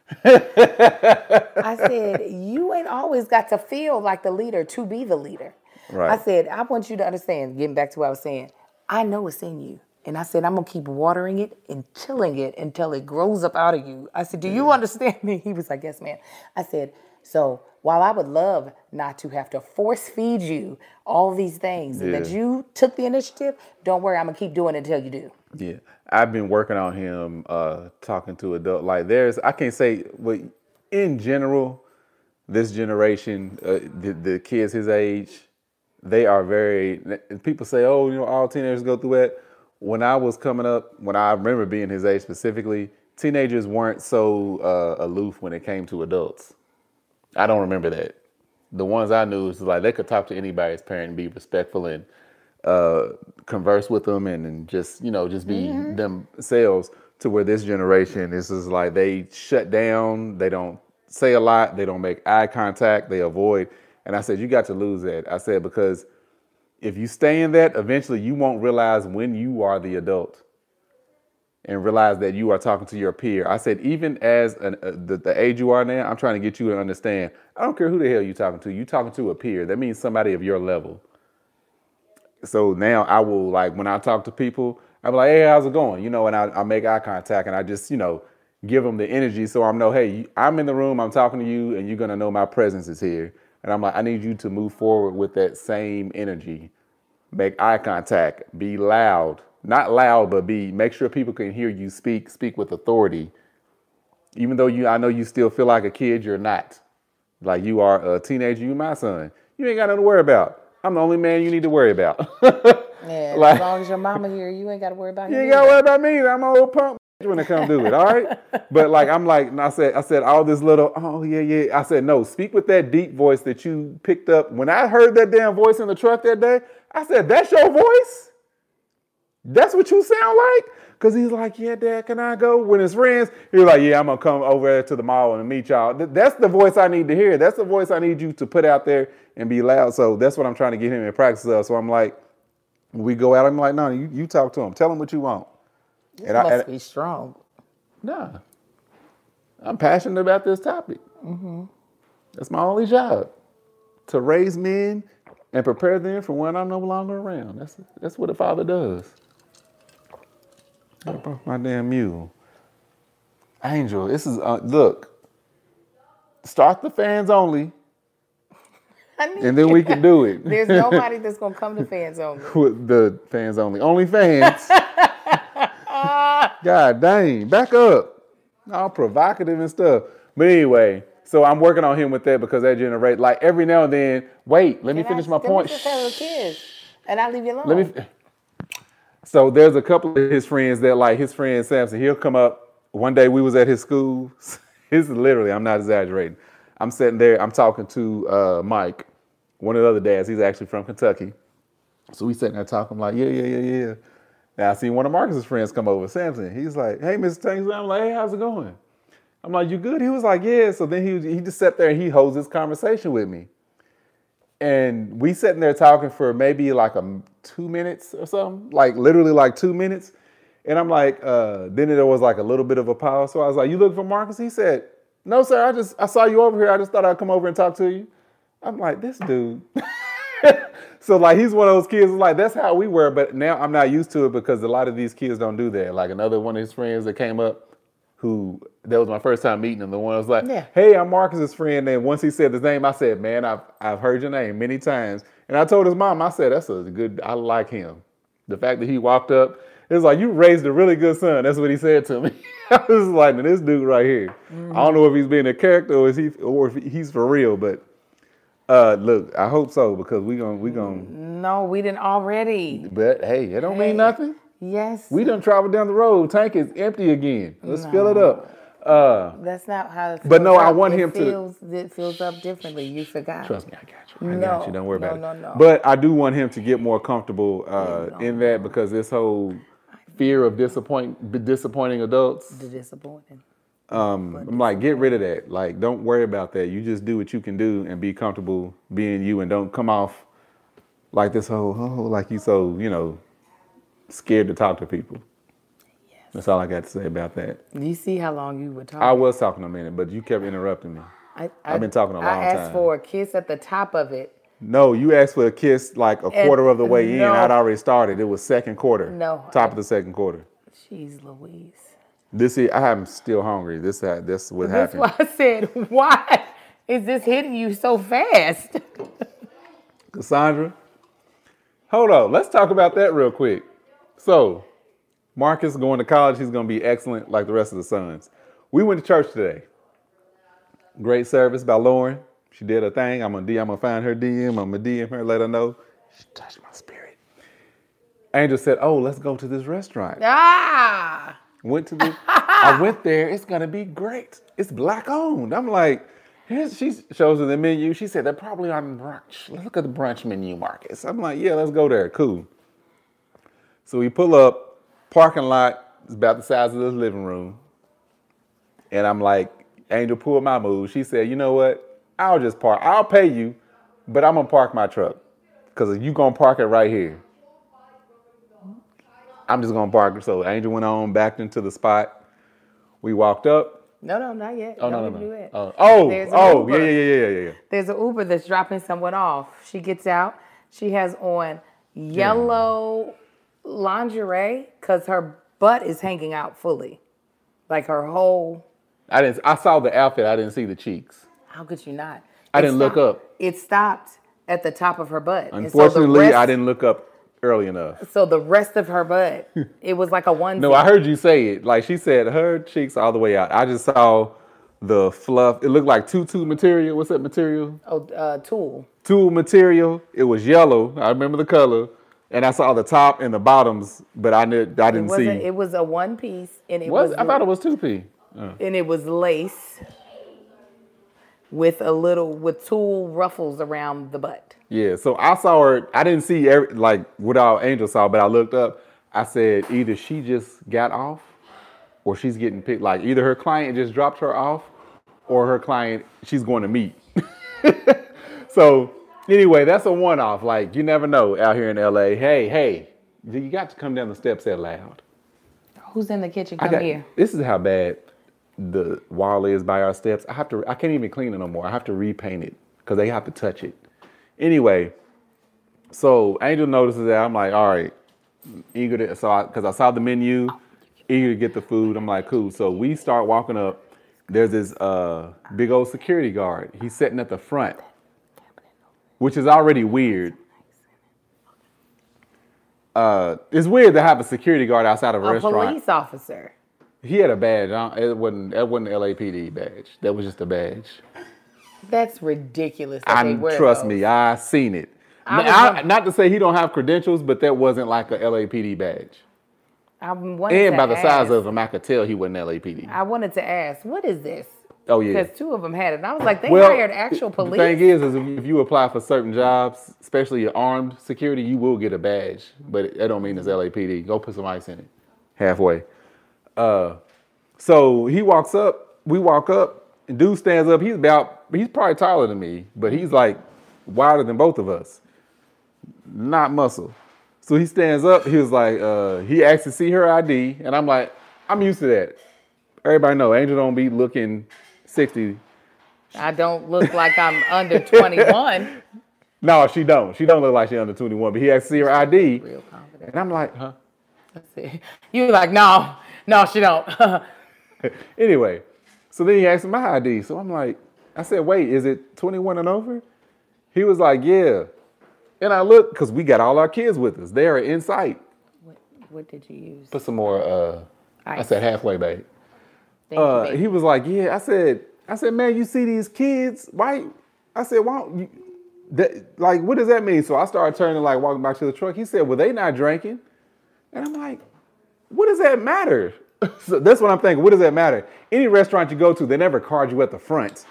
I said, you ain't always got to feel like the leader to be the leader. Right. I said, I want you to understand, getting back to what I was saying, I know it's in you. And I said, I'm going to keep watering it and chilling it until it grows up out of you. I said, do you understand me? He was like, yes, ma'am. I said, so while I would love not to have to force feed you all these things yeah. and that you took the initiative, don't worry, I'm going to keep doing it until you do. Yeah. I've been working on him uh, talking to adult. Like there's, I can't say, but in general, this generation, uh, the, the kids his age, they are very, people say, oh, you know, all teenagers go through it. When I was coming up, when I remember being his age specifically, teenagers weren't so uh, aloof when it came to adults. I don't remember that. The ones I knew was like they could talk to anybody's parent and be respectful and uh, converse with them and, and just, you know, just be mm-hmm. themselves. To where this generation, this is like they shut down, they don't say a lot, they don't make eye contact, they avoid. And I said, you got to lose that. I said, because if you stay in that, eventually you won't realize when you are the adult and realize that you are talking to your peer. I said, even as an, uh, the, the age you are now, I'm trying to get you to understand, I don't care who the hell you're talking to. You're talking to a peer. That means somebody of your level. So now I will, like, when I talk to people, I'm like, hey, how's it going? You know, and I, I make eye contact and I just, you know, give them the energy so I know, hey, I'm in the room, I'm talking to you, and you're gonna know my presence is here. And I'm like, I need you to move forward with that same energy. Make eye contact, be loud. Not loud, but be, make sure people can hear you speak, speak with authority. Even though you, I know you still feel like a kid, you're not. Like you are a teenager, you my son. You ain't got nothing to worry about. I'm the only man you need to worry about. Yeah, like, as long as your mama here, you ain't got to worry about him. You ain't got to worry about me. I'm an old punk when it come do it, all right? But like, I'm like, and I said, I said all this little, oh yeah, yeah. I said, no, speak with that deep voice that you picked up. When I heard that damn voice in the truck that day, I said, that's your voice? That's what you sound like? Because he's like, yeah, Dad, can I go? When his friends, he was like, yeah, I'm going to come over there to the mall and meet y'all. That's the voice I need to hear. That's the voice I need you to put out there and be loud. So that's what I'm trying to get him in practice of. So I'm like, when we go out, I'm like, no, you, you talk to him. Tell him what you want. You and must I, and, be strong. Nah. I'm passionate about this topic. Mm-hmm. That's my only job. To raise men and prepare them for when I'm no longer around. That's that's what a father does. My damn mule. Angel, this is, uh, look, start the fans only, and then we can do it. There's nobody that's going to come to fans only. With the fans only. Only fans. God dang, back up. All provocative and stuff. But anyway, so I'm working on him with that because that generates, like every now and then, wait, let me Can finish I, my point. Just have a kid, and I'll leave you alone. Let me. So there's a couple of his friends that, like his friend Samson, he'll come up. One day we was at his school. This is literally, I'm not exaggerating. I'm sitting there, I'm talking to uh, Mike, one of the other dads. He's actually from Kentucky. So we sitting there talking, I'm like, yeah, yeah, yeah, yeah. Now I seen one of Marcus's friends come over, Samson. He's like, hey, Mister Tanks. I'm like, hey, how's it going? I'm like, you good? He was like, yeah. So then he he just sat there and he holds this conversation with me. And we sitting there talking for maybe like a two minutes or something, like literally like two minutes. And I'm like, uh, then there was like a little bit of a pause. So I was like, you looking for Marcus? He said, no, sir. I just, I saw you over here. I just thought I'd come over and talk to you. I'm like, this dude. So like, he's one of those kids, like, that's how we were. But now I'm not used to it because a lot of these kids don't do that. Like another one of his friends that came up, who, that was my first time meeting him. The one was like, yeah. Hey, I'm Marcus's friend. And once he said his name, I said, man, I've, I've heard your name many times. And I told his mom, I said, that's a good, I like him. The fact that he walked up, it was like, you raised a really good son. That's what he said to me. I was like, this dude right here. Mm-hmm. I don't know if he's being a character or, is he, or if he's for real, but uh, look, I hope so because we gonna, we gonna. No, we didn't already. But hey, it don't hey. mean nothing. Yes. We done traveled down the road. Tank is empty again. Let's no. fill it up. Uh, That's not how it feels. But no, up. I want it him feels, to. It fills up differently. You forgot. Trust me, I got you. I no, got you. Don't worry no, about no, it. No. But I do want him to get more comfortable uh, no, in that because this whole fear of disappoint, disappointing adults. The disappointing. Um, I'm like, get rid of that. Like, don't worry about that. You just do what you can do and be comfortable being you and don't come off like this whole, oh, like you so, you know, scared to talk to people. Yes. That's all I got to say about that. You see how long you were talking? I was talking a minute, but you kept interrupting me. I, I, I've been talking a long time. I asked time. for a kiss at the top of it. No, you asked for a kiss like a and quarter of the way no, in. I'd already started. It was second quarter. No. Top I, of the second quarter. Jeez Louise. This is, I'm still hungry. This this what That's happened. That's why I said, why is this hitting you so fast? Cassandra, hold on. Let's talk about that real quick. So, Marcus going to college. He's going to be excellent like the rest of the sons. We went to church today. Great service by Lauren. She did her thing. I'm going to D M. I'm going to find her D M. I'm going to D M her, let her know. She touched my spirit. Angel said, oh, let's go to this restaurant. Ah! Went to the, I went there. It's going to be great. It's black owned. I'm like, here's, she shows her the menu. She said, they're probably on brunch. Let's look at the brunch menu, Marcus. I'm like, yeah, let's go there. Cool. So we pull up, parking lot is about the size of this living room. And I'm like, Angel pulled my move. She said, you know what? I'll just park. I'll pay you, but I'm going to park my truck. Because you going to park it right here. I'm just going to park it. So Angel went on, backed into the spot. We walked up. No, no, not yet. Oh, Don't no, no, do no. it. Uh, oh, oh, yeah, yeah, yeah, yeah, yeah. There's an Uber that's dropping someone off. She gets out. She has on yellow yeah. lingerie because her butt is hanging out fully. Like her whole. I didn't. I saw the outfit. I didn't see the cheeks. How could you not? I It didn't look stopped- up. It stopped at the top of her butt. And so the Unfortunately, rest- I didn't look up early enough. So the rest of her butt, it was like a one. No, I heard you say it. Like she said, her cheeks all the way out. I just saw the fluff. It looked like tutu material. What's that material? Oh, uh, tulle. Tulle material. It was yellow. I remember the color. And I saw the top and the bottoms, but I didn't. I It didn't was see. a, it was a one piece, and it was, was. I thought it was two P. Uh. And it was lace with a little with tulle ruffles around the butt. Yeah, so I saw her. I didn't see every, like what our Angel saw, but I looked up. I said either she just got off, or she's getting picked. Like either her client just dropped her off, or her client she's going to meet. So anyway, that's a one-off. Like you never know out here in L A. Hey, hey, you got to come down the steps that loud. Who's in the kitchen? I Come got, here. This is how bad the wall is by our steps. I have to. I can't even clean it no more. I have to repaint it because they have to touch it. Anyway, so Angel notices that. I'm like, all right, eager to. So I, because I saw the menu, eager to get the food. I'm like, cool. So we start walking up. There's this uh, big old security guard. He's sitting at the front, which is already weird. Uh, it's weird to have a security guard outside of a, A restaurant. police officer. He had a badge. I don't- It wasn't. That wasn't an L A P D badge. That was just a badge. That's ridiculous. That they I wear trust those. me. I seen it. I Now, was I- wondering- not to say he don't have credentials, but that wasn't like a L A P D badge. I wanted And to by the ask, size of him, I could tell he wasn't L A P D. I wanted to ask, what is this? Oh yeah. Because two of them had it. And I was like, they Well, hired actual the police. thing is, is if if you apply for certain jobs, especially your armed security, you will get a badge, but that don't mean it's L A P D. Go put some ice in it. Halfway. Uh, so he walks up. We walk up. And dude stands up. He's about. He's probably taller than me, but he's like wider than both of us. Not muscle. So he stands up. He was like, uh, he asked to see her I D, and I'm like, I'm used to that. Everybody know Angel don't be looking sixty. I don't look like I'm under twenty-one. No, she don't. She don't look like she under twenty-one. But he asked to see her I D, Real confident. and I'm like, huh? Let's see. You were like, no, no, she don't. Anyway, so then he asked my I D. So I'm like, I said, wait, is it twenty-one and over? He was like, yeah. And I looked, because we got all our kids with us. They are in sight. what, what did you use? Put some more, uh, I Ice. said halfway, babe. Thank you, Uh, baby. he was like, yeah. I said, I said, man, you see these kids? Why? I said, why don't you, that, like, what does that mean? So I started turning, like, walking back to the truck. He said, well, they not drinking. And I'm like, what does that matter? So that's what I'm thinking. What does that matter? Any restaurant you go to, they never card you at the front.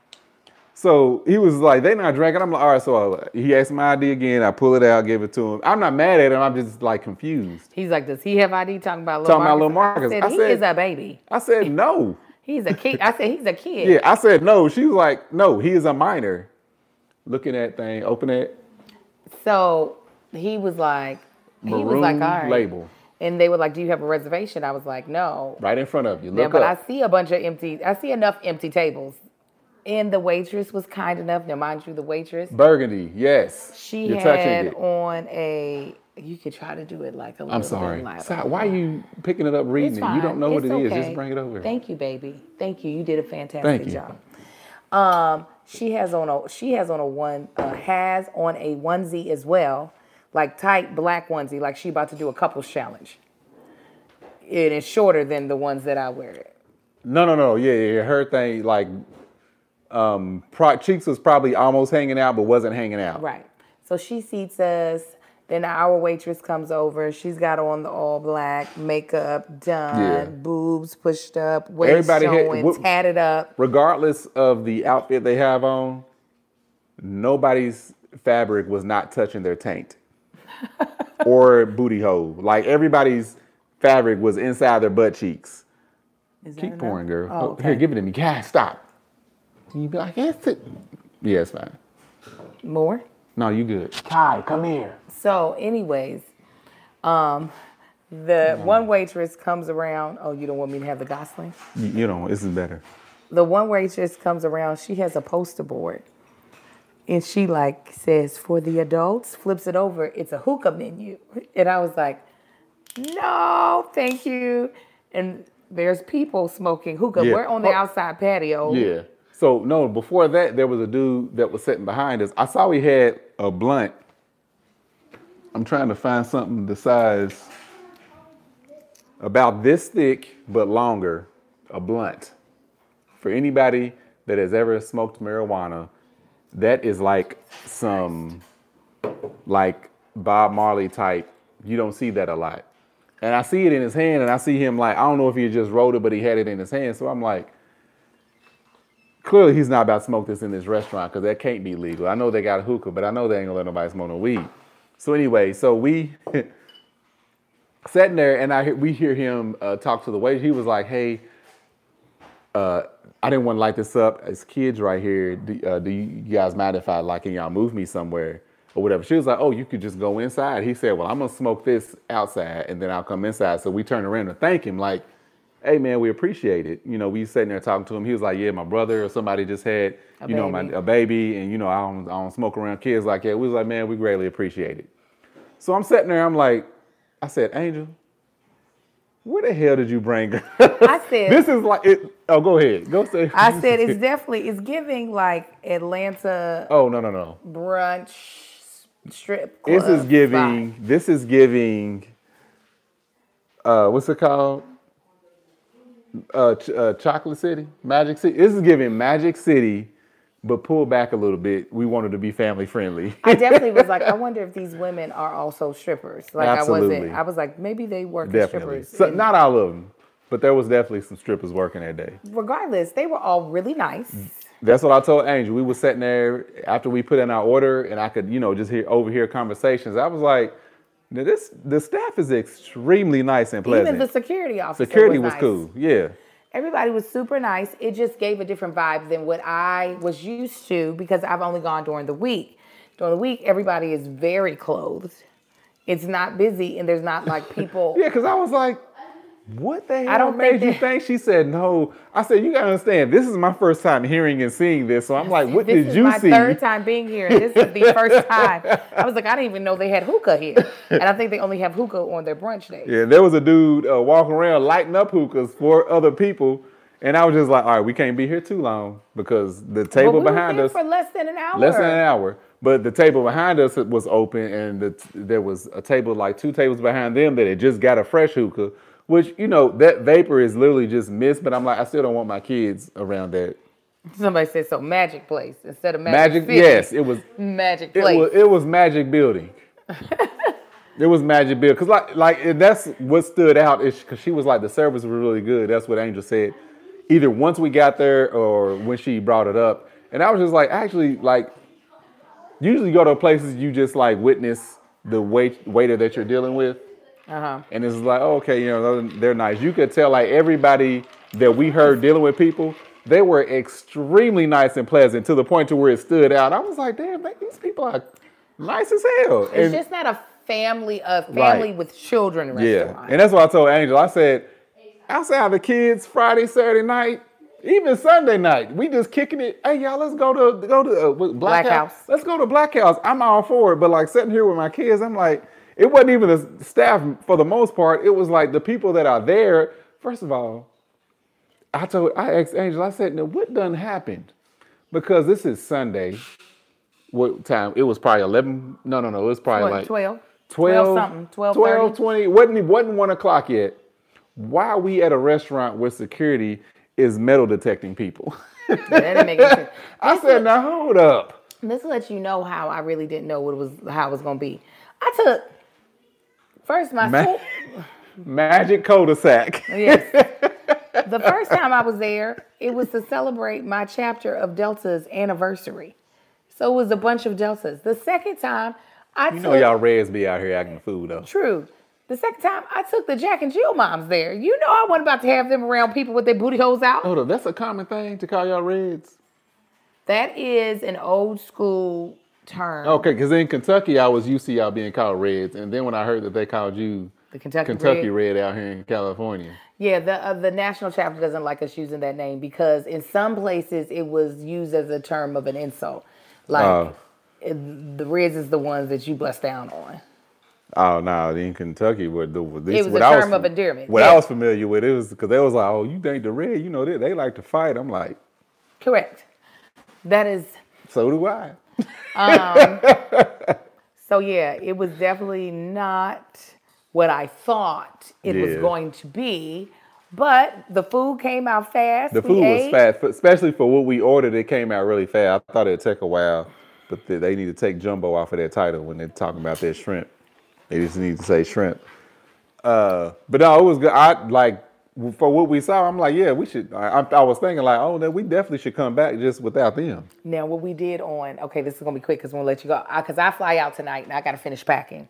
So he was like, they not drinking. I'm like, all right. So I, he asked my I D again. I pull it out, give it to him. I'm not mad at him. I'm just like confused. He's like, does he have I D? Talking about little Talking about Marcus. little Marcus. I said, I he said- is a baby. I said, no. He's a kid. I said, he's a kid. Yeah, I said no. She was like, no, he is a minor. Looking at thing, open it. So he was like, he was Maroon like, all right. label. And they were like, do you have a reservation? I was like, no. Right in front of you. Yeah, Look but up. I see a bunch of empty, I see enough empty tables. And the waitress was kind enough. Now, mind you, the waitress, Burgundy, yes. she You're had touching it. on a, you could try to do it like a little I'm bit sorry. lighter. So why are you picking it up, reading It's it? fine. You don't know what It's it is. okay. Just bring it over. Thank you, baby. Thank you. You did a fantastic Thank you. job. Um, she has on a she has on a one uh, has on a onesie as well, like tight black onesie, like she about to do a couples challenge. It is shorter than the ones that I wear. No, no, no. Yeah, yeah. Her thing, like, um, pro- cheeks was probably almost hanging out, but wasn't hanging out. Right. So she seats us. Then our waitress comes over. She's got on the all black, makeup done, Yeah. boobs pushed up, waist Everybody had- showing, what- tatted up. Regardless of the outfit they have on, nobody's fabric was not touching their taint or booty hole. Like everybody's fabric was inside their butt cheeks. Is that Keep enough? pouring, girl. Oh, Oh, okay. Here, give it to me. God, stop. And you be like, yes, it. Yeah, it's fine. More? No, you good. Kai, come here. So, anyways, um, the one waitress comes around. Oh, you don't want me to have the Gosling? You, you know, this is better. The one waitress comes around. She has a poster board, and she like says, "For the adults," flips it over. It's a hookah menu, and I was like, "No, thank you." And there's people smoking hookah. Yeah. We're on the Oh. outside patio. Yeah. So no, before that, there was a dude that was sitting behind us. I saw he had a blunt. I'm trying to find something the size about this thick but longer, a blunt. For anybody that has ever smoked marijuana, that is like some like Bob Marley type. You don't see that a lot. And I see it in his hand, and I see him like, I don't know if he just rolled it, but he had it in his hand. So I'm like, clearly he's not about to smoke this in this restaurant because that can't be legal. I know they got a hookah, but I know they ain't gonna let nobody smoke no weed. So anyway, so we sitting there, and I hear, we hear him uh, talk to the waiter. He was like, hey, uh, I didn't want to light this up. As kids right here, do, uh, do you guys mind if I, like, can y'all move me somewhere or whatever? She was like, oh, you could just go inside. He said, well, I'm going to smoke this outside, and then I'll come inside. So we turned around to thank him, like, hey, man, we appreciate it. You know, we sitting there talking to him. He was like, yeah, my brother or somebody just had, A you know, my, baby. a baby, and, you know, I don't, I don't smoke around kids like that. We was like, man, we greatly appreciate it. So I'm sitting there, I'm like, I said, Angel, where the hell did you bring her? I said, This is like, it, oh, go ahead. Go say. I said it's definitely it's giving like Atlanta Oh, no, no, no. brunch strip club. This is giving, vibe. this is giving, uh, what's it called? Uh, ch- uh, Chocolate City? Magic City? This is giving Magic City, but pull back a little bit. We wanted to be family friendly. I definitely was like, I wonder if these women are also strippers. Like I Absolutely. wasn't. I was like, maybe they work as Definitely. strippers. So, And not all of them, but there was definitely some strippers working that day. regardless, they were all really nice. That's what I told Angel. We were sitting there after we put in our order, and I could, you know, just hear overhear conversations. I was like, "Now this the staff is extremely nice and pleasant. Even the security officer. Security was, was nice. cool. Yeah. Everybody was super nice. It just gave a different vibe than what I was used to because I've only gone during the week. During the week, everybody is very clothed. It's not busy, and there's not like people. Yeah, because I was like, what the hell don't made think you that- think? She said, no. I said, you got to understand, this is my first time hearing and seeing this. So I'm like, what This did is you my see? third time being here, and this is the first time. I was like, I didn't even know they had hookah here, and I think they only have hookah on their brunch day. Yeah, there was a dude uh, walking around lighting up hookahs for other people. And I was just like, all right, we can't be here too long because the But table we were behind there us, for less than an hour. less than an hour, but the table behind us was open, and the, there was a table, like two tables behind them, that had just got a fresh hookah, which, you know, that vapor is literally just mist, but I'm like, I still don't want my kids around that. Somebody said so. Magic Place instead of Magic. Magic, City. yes, it was, Magic it Place. was, it was Magic Building. It was Magic Building, cause like, like and that's what stood out is because she was like, the service was really good. That's what Angel said. Either once we got there or when she brought it up. And I was just like, actually, like, usually you go to places you just like witness the wait, waiter that you're dealing with. Uh-huh. And it's like, oh, okay, you know, they're, they're nice. You could tell like everybody that we heard dealing with people, they were extremely nice and pleasant to the point to where it stood out. I was like, damn, man, these people are nice as hell. It's And- just not a family, a family Right. with children yeah. restaurant. And that's what I told Angel. I said, outside the kids, Friday, Saturday night, even Sunday night, we just kicking it. Hey, y'all, let's go to go to uh, what, Black, Black House. House. Let's go to Black House. I'm all for it, but like sitting here with my kids, I'm like, it wasn't even the staff for the most part. It was like the people that are there. First of all, I told, I asked Angel, I said, now what done happened? Because this is Sunday. What time? It was probably eleven. No, no, no. It was probably What, like twelve? twelve, twelve something, twelve twelve, thirty? twenty. Wasn't, it wasn't one o'clock yet. Why are we at a restaurant where security is metal detecting people? That didn't make any sense. I said, now hold up. This lets you know how I really didn't know what it was, how it was gonna be. I took first my Ma- school. Magic cul-de-sac. Yes. The first time I was there, it was to celebrate my chapter of Delta's anniversary. So it was a bunch of Deltas. The second time, I You took know y'all Reds be out here acting a fool though. True. The second time, I took the Jack and Jill moms there. You know I wasn't about to have them around people with their booty holes out. Hold up, that's a common thing to call y'all Reds? That is an old school term. Okay, because in Kentucky, I was used to y'all being called Reds. And then when I heard that they called you The Kentucky, Kentucky Red. Red out here in California. Yeah, the uh, the national chapter doesn't like us using that name because in some places it was used as a term of an insult. Like Oh. it- the Reds is the ones that you bust down on. Oh no, in Kentucky, what the It this was what a I was term of endearment. what Yeah, I was familiar with, it was because they was like, oh, you think the red, you know, they, they like to fight. I'm like, correct. That is. so do I. Um, so yeah, it was definitely not what I thought it was Yeah. going to be, but the food came out fast. The we food was ate. fast, especially for what we ordered. It came out really fast. I thought it'd take a while, but they, they need to take Jumbo off of their title when they're talking about their shrimp. They just need to say shrimp. Uh, but no, it was good. I like for what we saw. I'm like, yeah, we should. I, I was thinking like, oh, that we definitely should come back just without them. Now, what we did on, okay, this is gonna be quick because we'll let you go, because I, I fly out tonight and I gotta finish packing.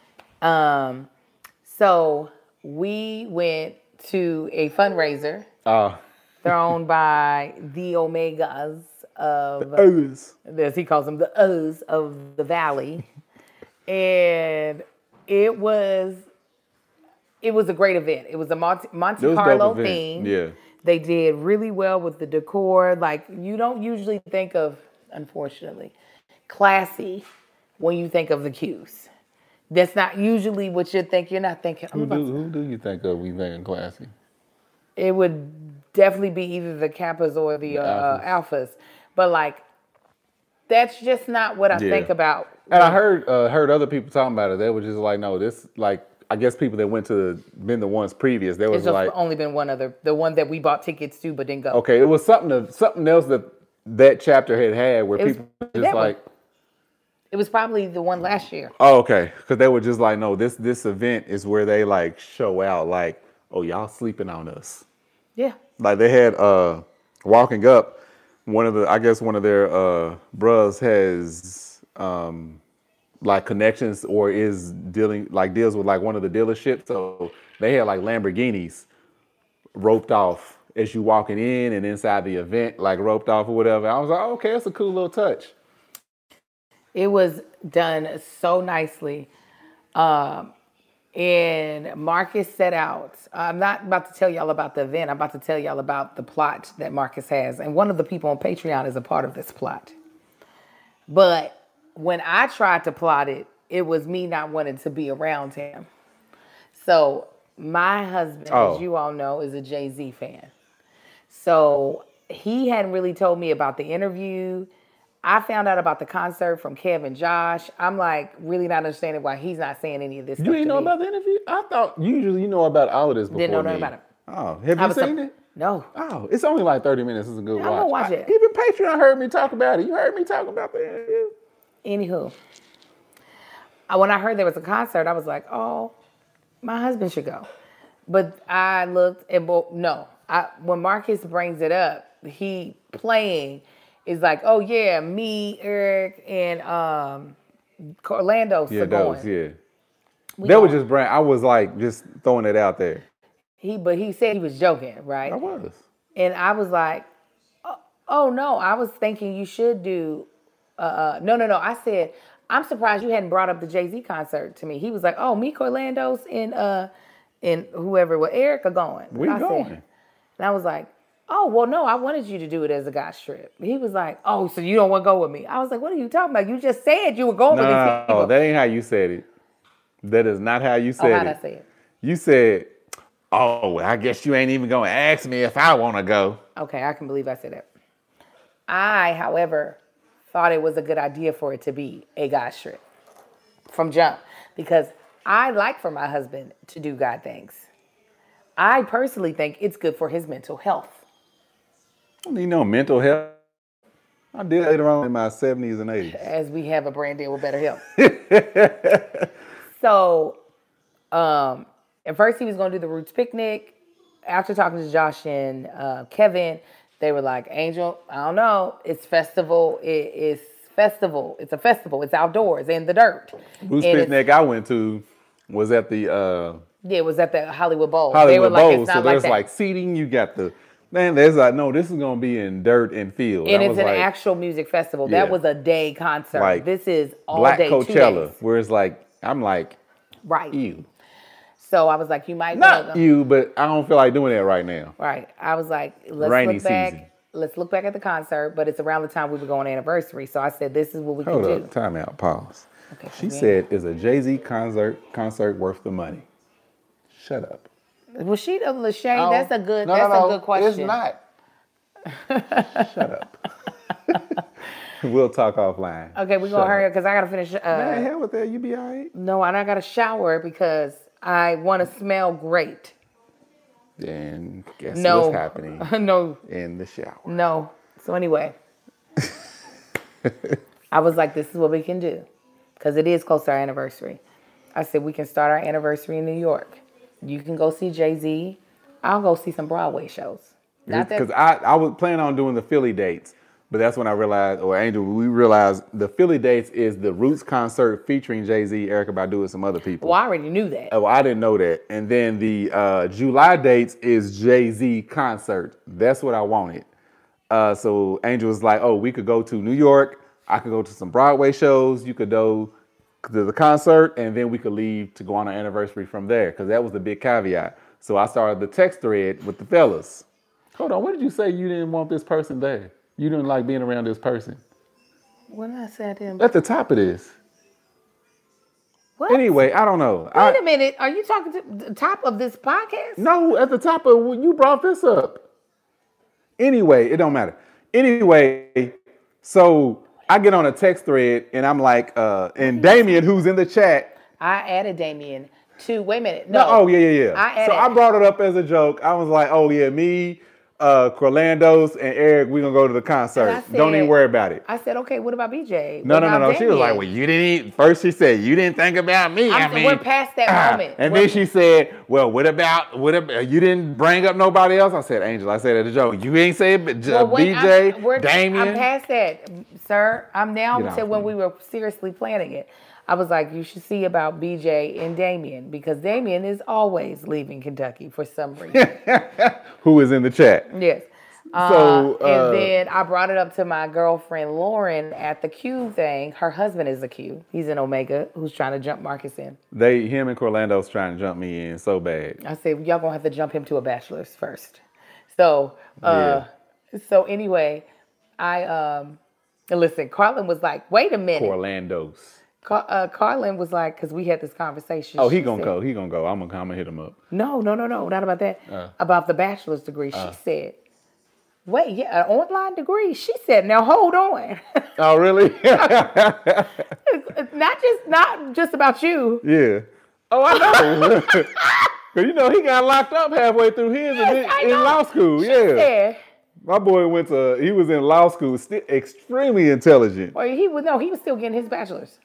Um, so we went to a fundraiser Uh, thrown by the Omegas of, O's. as he calls them, the O's of the Valley, and it was it was a great event. It was a Monte, Monte It was dope Carlo event. theme. Yeah. They did really well with the decor. Like, you don't usually think of, unfortunately, classy when you think of the Q's. That's not usually what you think. You're not thinking. I'm Who about do to- who do you think of we thinking classy? it would definitely be either the Kappas or the, uh, alphas. But like, that's just not what I Yeah. think about. And I heard uh, heard other people talking about it. They were just like, no, this like I guess people that went to been the ones previous. They was It's just like, only been one other, the one that we bought tickets to but didn't go. okay, it was something to, something else that that chapter had had where It was people that just one. like, It was probably the one last year. oh, okay, because they were just like, no, this this event is where they like show out like, oh, y'all sleeping on us. Yeah. Like they had uh walking up, one of the I guess one of their uh bros has um like connections or is dealing like deals with like one of the dealerships. So they had like Lamborghinis roped off as you walking in and inside the event, like roped off or whatever. I was like, oh, okay, that's a cool little touch. It was done so nicely. Um, and Marcus set out. I'm not about to tell y'all about the event. I'm about to tell y'all about the plot that Marcus has. And one of the people on Patreon is a part of this plot. But when I tried to plot it, it was me not wanting to be around him. So my husband, Oh. as you all know, is a Jay-Z fan. So he hadn't really told me about the interview. I found out about the concert from Kev and Josh. I'm like really not understanding why he's not saying any of this You stuff didn't to know me. about the interview? I thought usually you know about all of this before Didn't know me. nothing about it. Oh, have I you was seen sup- it? No. Oh, it's only like thirty minutes. It's a good I'm watch. gonna watch I- it. Even Patreon heard me talk about it. You heard me talk about the interview. Anywho, I- when I heard there was a concert, I was like, oh, my husband should go. But I looked and, well, no. I, when Marcus brings it up, he playing is like, oh, yeah, me, Eric, and um, Orlando Yeah, are going. those, yeah. We They were going. just brand. I was like just throwing it out there. He, but he said he was joking, right? I was. And I was like, oh, oh no, I was thinking you should do, uh, uh, no, no, no. I said, I'm surprised you hadn't brought up the Jay-Z concert to me. He was like, oh, me, Orlando's and, uh, and whoever, well, Eric are going. We I said- going. and I was like, oh, well, no, I wanted you to do it as a guy trip. He was like, oh, so you don't want to go with me? I was like, what are you talking about? You just said you were going with these No, people. that ain't how you said it. That is not how you oh, said how'd I it. say it? You said, "Oh, well, I guess you ain't even gonna ask me if I want to go." Okay, I can believe I said that. I, however, thought it was a good idea for it to be a God trip from jump because I like for my husband to do God things. I personally think it's good for his mental health. I don't need no mental health. I did later on in my seventies and eighties. As we have a brand deal with Better Health. So, um, at first he was going to do the Roots picnic. After talking to Josh and uh, Kevin, they were like, Angel, I don't know. It's festival. It, it's festival. It's a festival. It's outdoors in the dirt. Whose And it's- picnic I went to was at the uh, Yeah, it was at the Hollywood Bowl. Hollywood they were like, Bowl. it's not So like there's that. like seating. You got the man. There's like no. This is gonna be in dirt and field. and I it's was an like, actual music festival. Yeah. That was a day concert. Like this is all Black day, two Coachella, days. where it's like I'm like Right. ew, So I was like, you might wanna not go. you, but I don't feel like doing that right now. Right. I was like, let's Rainy look back. season. Let's look back at the concert, but it's around the time we were going anniversary. So I said, this is what we Hold can up, do. time out, pause. Okay, She man. said, "Is a Jay-Z concert concert worth the money?" Shut up. Was she the Lachey? Oh, That's a good. no, that's no, no, a good question. It's not. Shut up. We'll talk offline. Okay, we're Shut gonna hurry up. up because I gotta finish. Uh, Man, hell with that. You be all right. no, and I gotta shower because I want to smell great. Then guess No, what's happening no, in the shower? no. So anyway, I was like, "This is what we can do," because it is close to our anniversary. I said we can start our anniversary in New York. You can go see Jay-Z. I'll go see some Broadway shows. Not that Because I, I was planning on doing the Philly dates, but that's when I realized, or Angel, we realized the Philly dates is the Roots concert featuring Jay-Z, Erykah Badu, and some other people. well, I already knew that. Oh, I didn't know that. And then the uh, July dates is Jay-Z concert. That's what I wanted. Uh, so Angel was like, oh, we could go to New York. I could go to some Broadway shows. You could go to the concert, and then we could leave to go on our anniversary from there, because that was the big caveat. So I started the text thread with the fellas. Hold on, what did you say you didn't want this person there? You didn't like being around this person? What did I say? I didn't. At the top of this. What? Anyway, I don't know. Wait I, a minute. Are you talking to the top of this podcast? No, at the top of when you brought this up. Anyway, it don't matter. Anyway, so I get on a text thread and I'm like, uh, and Damien, who's in the chat. I added Damien to, wait a minute. No, No. oh yeah, yeah, yeah. I so added- I brought it up as a joke. I was like, oh yeah, me, uh, Corlandos, and Eric, we're gonna go to the concert. And I Don't even said- worry about it. I said, okay, what about B J? No, What no, no, about no. She was like, Damien? well, you didn't eat. First she said, you didn't think about me. I'm- I mean, we're past that ah. moment. And We're- then she said, well, what about, what about, you didn't bring up nobody else? I said, Angel, I said it as a joke. You ain't say B J, Well, when I'm, we're- Damien. I'm past that, sir. I'm now Get to off when me. we were seriously planning it. I was like, you should see about B J and Damien, because Damien is always leaving Kentucky for some reason. Who is in the chat. Yes. Uh, So, uh, and then I brought it up to my girlfriend Lauren at the Q thing. Her husband is a Q. He's an Omega who's trying to jump Marcus in. They, him and Corlando's trying to jump me in so bad. I said, y'all gonna have to jump him to a bachelor's first. So, uh, so anyway, I um, listen. Carlin was like, "Wait a minute." Corlando's. Car- uh, Carlin was like, because we had this conversation. Oh, he she gonna said- go. He gonna go. I'm gonna, I'm gonna hit him up. No, no, no, no, not about that. Uh. About the bachelor's degree. She said, "Wait, yeah, an online degree." She said, "Now hold on." Oh, really? It's not just not just about you. Yeah. Oh, I know. Cause you know he got locked up halfway through his Yes, in, I in know. law school. She Yeah. said, My boy went to. He was in law school, still extremely intelligent. well, he was no, he was still getting his bachelor's.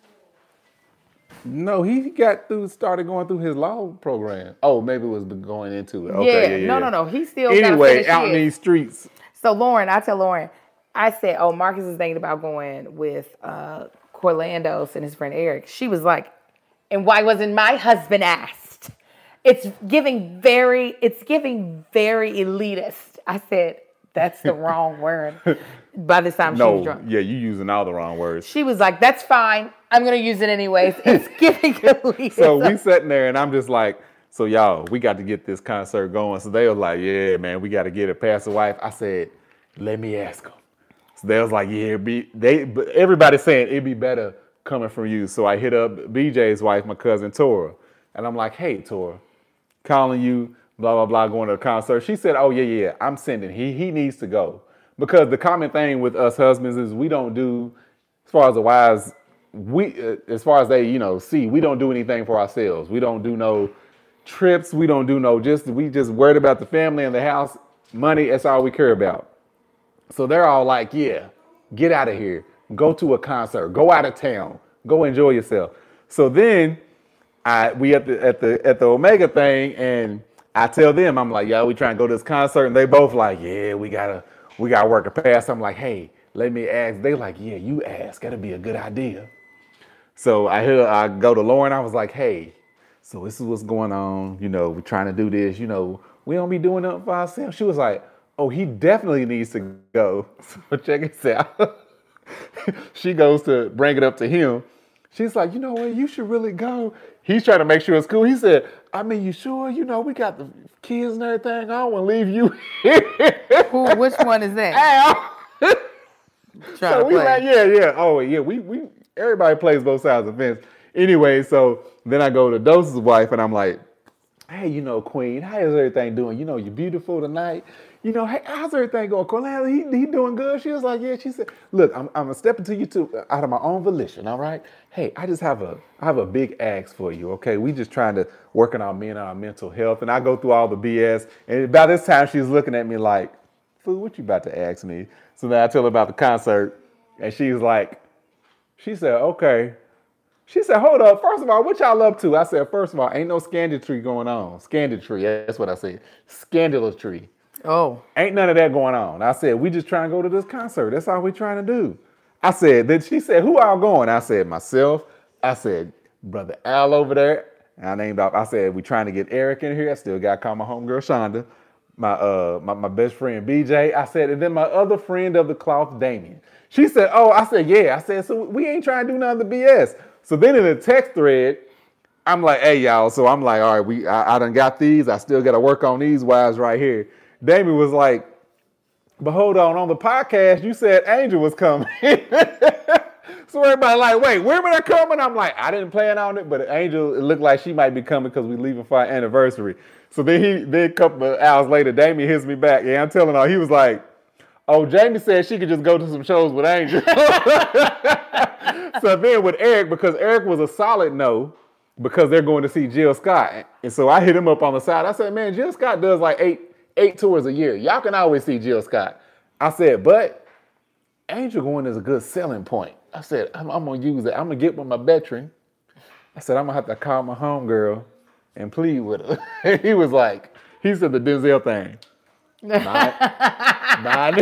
No, he got through. Started going through his law program. Oh, maybe it was going into it. Okay, yeah, yeah, yeah. no, no, no. He still gotta Anyway, finish out in his. these streets. So Lauren, I tell Lauren, I said, "Oh, Marcus is thinking about going with uh, Corlandos and his friend Eric." She was like, "And why wasn't my husband asked?" It's giving very, it's giving very elitist. I said, "That's the wrong word." By this time, she was No, drunk. yeah, you using all the wrong words. She was like, "That's fine. I'm gonna use it anyways." It's giving elitist. So we sitting there, and I'm just like, so y'all, we got to get this concert going. So they was like, yeah, man, we got to get it past the wife. I said, let me ask them. So they was like, yeah, it'd be they. But everybody's saying it'd be better coming from you. So I hit up B J's wife, my cousin Tora, and I'm like, hey, Tora, calling you, blah blah blah, going to the concert. She said, oh yeah, yeah, I'm sending. He he needs to go, because the common thing with us husbands is we don't do, as far as the wives. We, uh, as far as they, you know, see, we don't do anything for ourselves. We don't do no trips. We don't do no, just, we just worried about the family and the house, money. That's all we care about. So they're all like, yeah, get out of here. Go to a concert. Go out of town. Go enjoy yourself. So then I, we at the, at the, at the Omega thing, and I tell them, I'm like, yeah, we trying to go to this concert. And they both like, yeah, we gotta, we gotta work a pass. I'm like, hey, let me ask. They like, yeah, you ask. That'd be a good idea. So I hear, I go to Lauren. I was like, hey, so this is what's going on. You know, we're trying to do this. You know, we don't be doing nothing for ourselves. She was like, oh, he definitely needs to go. So check this out. She goes to bring it up to him. She's like, you know what? You should really go. He's trying to make sure it's cool. He said, I mean, you sure? You know, we got the kids and everything. I don't want to leave you here. Who, which one is that? Al. Trying So to we play. like, yeah, yeah. Oh, yeah, we, we, Everybody plays both sides of the fence. Anyway, so then I go to Dose's wife and I'm like, hey, you know, Queen, how is everything doing? You know, you're beautiful tonight. You know, hey, how's everything going? Cornelia, he, he doing good? She was like, yeah. She said, look, I'm, I'm stepping to you too out of my own volition, all right? Hey, I just have a I have a big ask for you, okay? We just trying to work on our men and our mental health. And I go through all the B S. And by this time, she's looking at me like, fool, what you about to ask me? So then I tell her about the concert. And she's like, she said, okay. She said, hold up. First of all, what y'all up to? I said, first of all, ain't no scandaltree going on. Scandaltree, that's what I said. Scandalous-tree. Oh. Ain't none of that going on. I said, we just trying to go to this concert. That's all we trying to do. I said, then she said, who all going? I said, myself. I said, Brother Al over there. And I named off. I said, we trying to get Eric in here. I still got to call my homegirl Shonda. My, uh, my my best friend B J. I said, and then my other friend of the cloth, Damien. She said, oh, I said, yeah. I said, so we ain't trying to do none of the B S. So then in the text thread, I'm like, hey, y'all. So I'm like, all right, we I, I done got these. I still got to work on these wives right here. Damien was like, but hold on, on the podcast, you said Angel was coming. So everybody like, wait, women are coming? I'm like, I didn't plan on it, but Angel, it looked like she might be coming because we leaving for our anniversary. So then he, then a couple of hours later, Damien hits me back. Yeah, I'm telling her, he was like, oh, Jamie said she could just go to some shows with Angel. So then with Eric, because Eric was a solid no, because they're going to see Jill Scott. And so I hit him up on the side. I said, man, Jill Scott does like eight, eight tours a year. Y'all can always see Jill Scott. I said, but Angel going is a good selling point. I said, I'm, I'm going to use it. I'm going to get with my veteran. I said, I'm going to have to call my homegirl and plead with her. He was like, he said the Denzel thing. Nah, nah.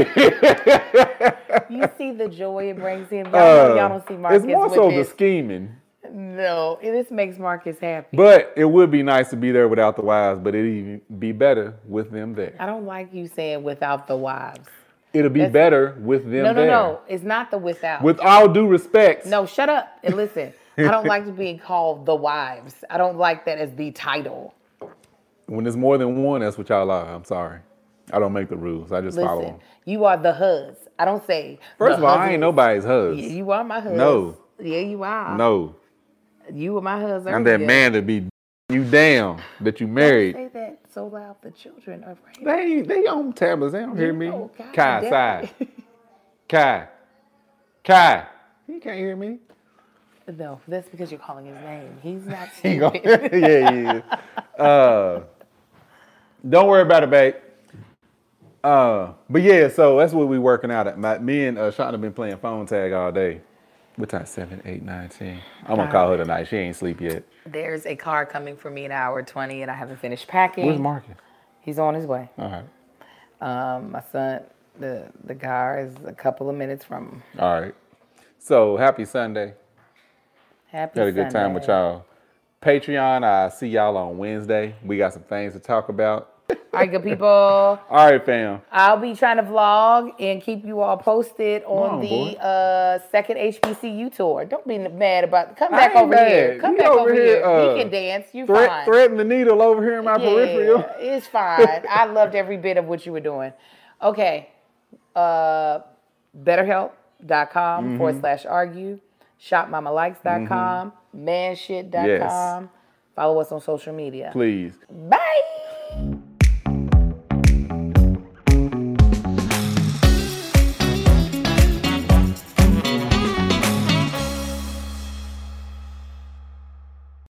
You see the joy it brings him. Y'all, know, y'all don't see Marcus. It's more with so his, the scheming. No, this makes Marcus happy. But it would be nice to be there without the wives, but it'd even be better with them there. I don't like you saying without the wives. It'll be That's, better with them no, no, there. No, no, it's not the without. With all due respect. No, shut up and listen. I don't like being called the wives. I don't like that as the title. When there's more than one, that's what y'all are. I'm sorry. I don't make the rules. I just listen, follow them. You are the hus. I don't say. First of all, I ain't nobody's hus. Yeah, you are my hus. No. Yeah, you are. No. You were my husband. I'm that man to be you down that you married. Don't say that so loud. The children are right. They they on tablets. They don't hear You me. know, God, Kai, Daddy. side. Kai. Kai. He can't hear me. No, that's because you're calling his name. He's not He go- stupid. yeah, he is. Uh, don't worry about it, babe. Uh, but yeah, so that's what we working out at. My, me and uh, Shauna been playing phone tag all day. What time? Seven, eight, nine, ten. I'm gonna call her tonight. She ain't sleep yet. There's a car coming for me in hour twenty, and I haven't finished packing. Where's Marcus? He's on his way. All right. Um, my son, the the car is a couple of minutes from him. All right. So happy Sunday. Happy Had a good time with y'all. Patreon, I see y'all on Wednesday. We got some things to talk about. All right, good people. All right, fam. I'll be trying to vlog and keep you all posted on, on, the boy. uh, second H B C U tour. Don't be mad about it. Come back I ain't over here. mad. Come You back over over here, here. uh, he can dance. You Thread, fine. threading the needle over here in my yeah, peripheral. It's fine. I loved every bit of what you were doing. Okay. Uh, BetterHelp.com mm-hmm. forward slash argue. ShopMamaLikes dot com. Mm-hmm. Manshit dot com. Yes. Follow us on social media. Please. Bye.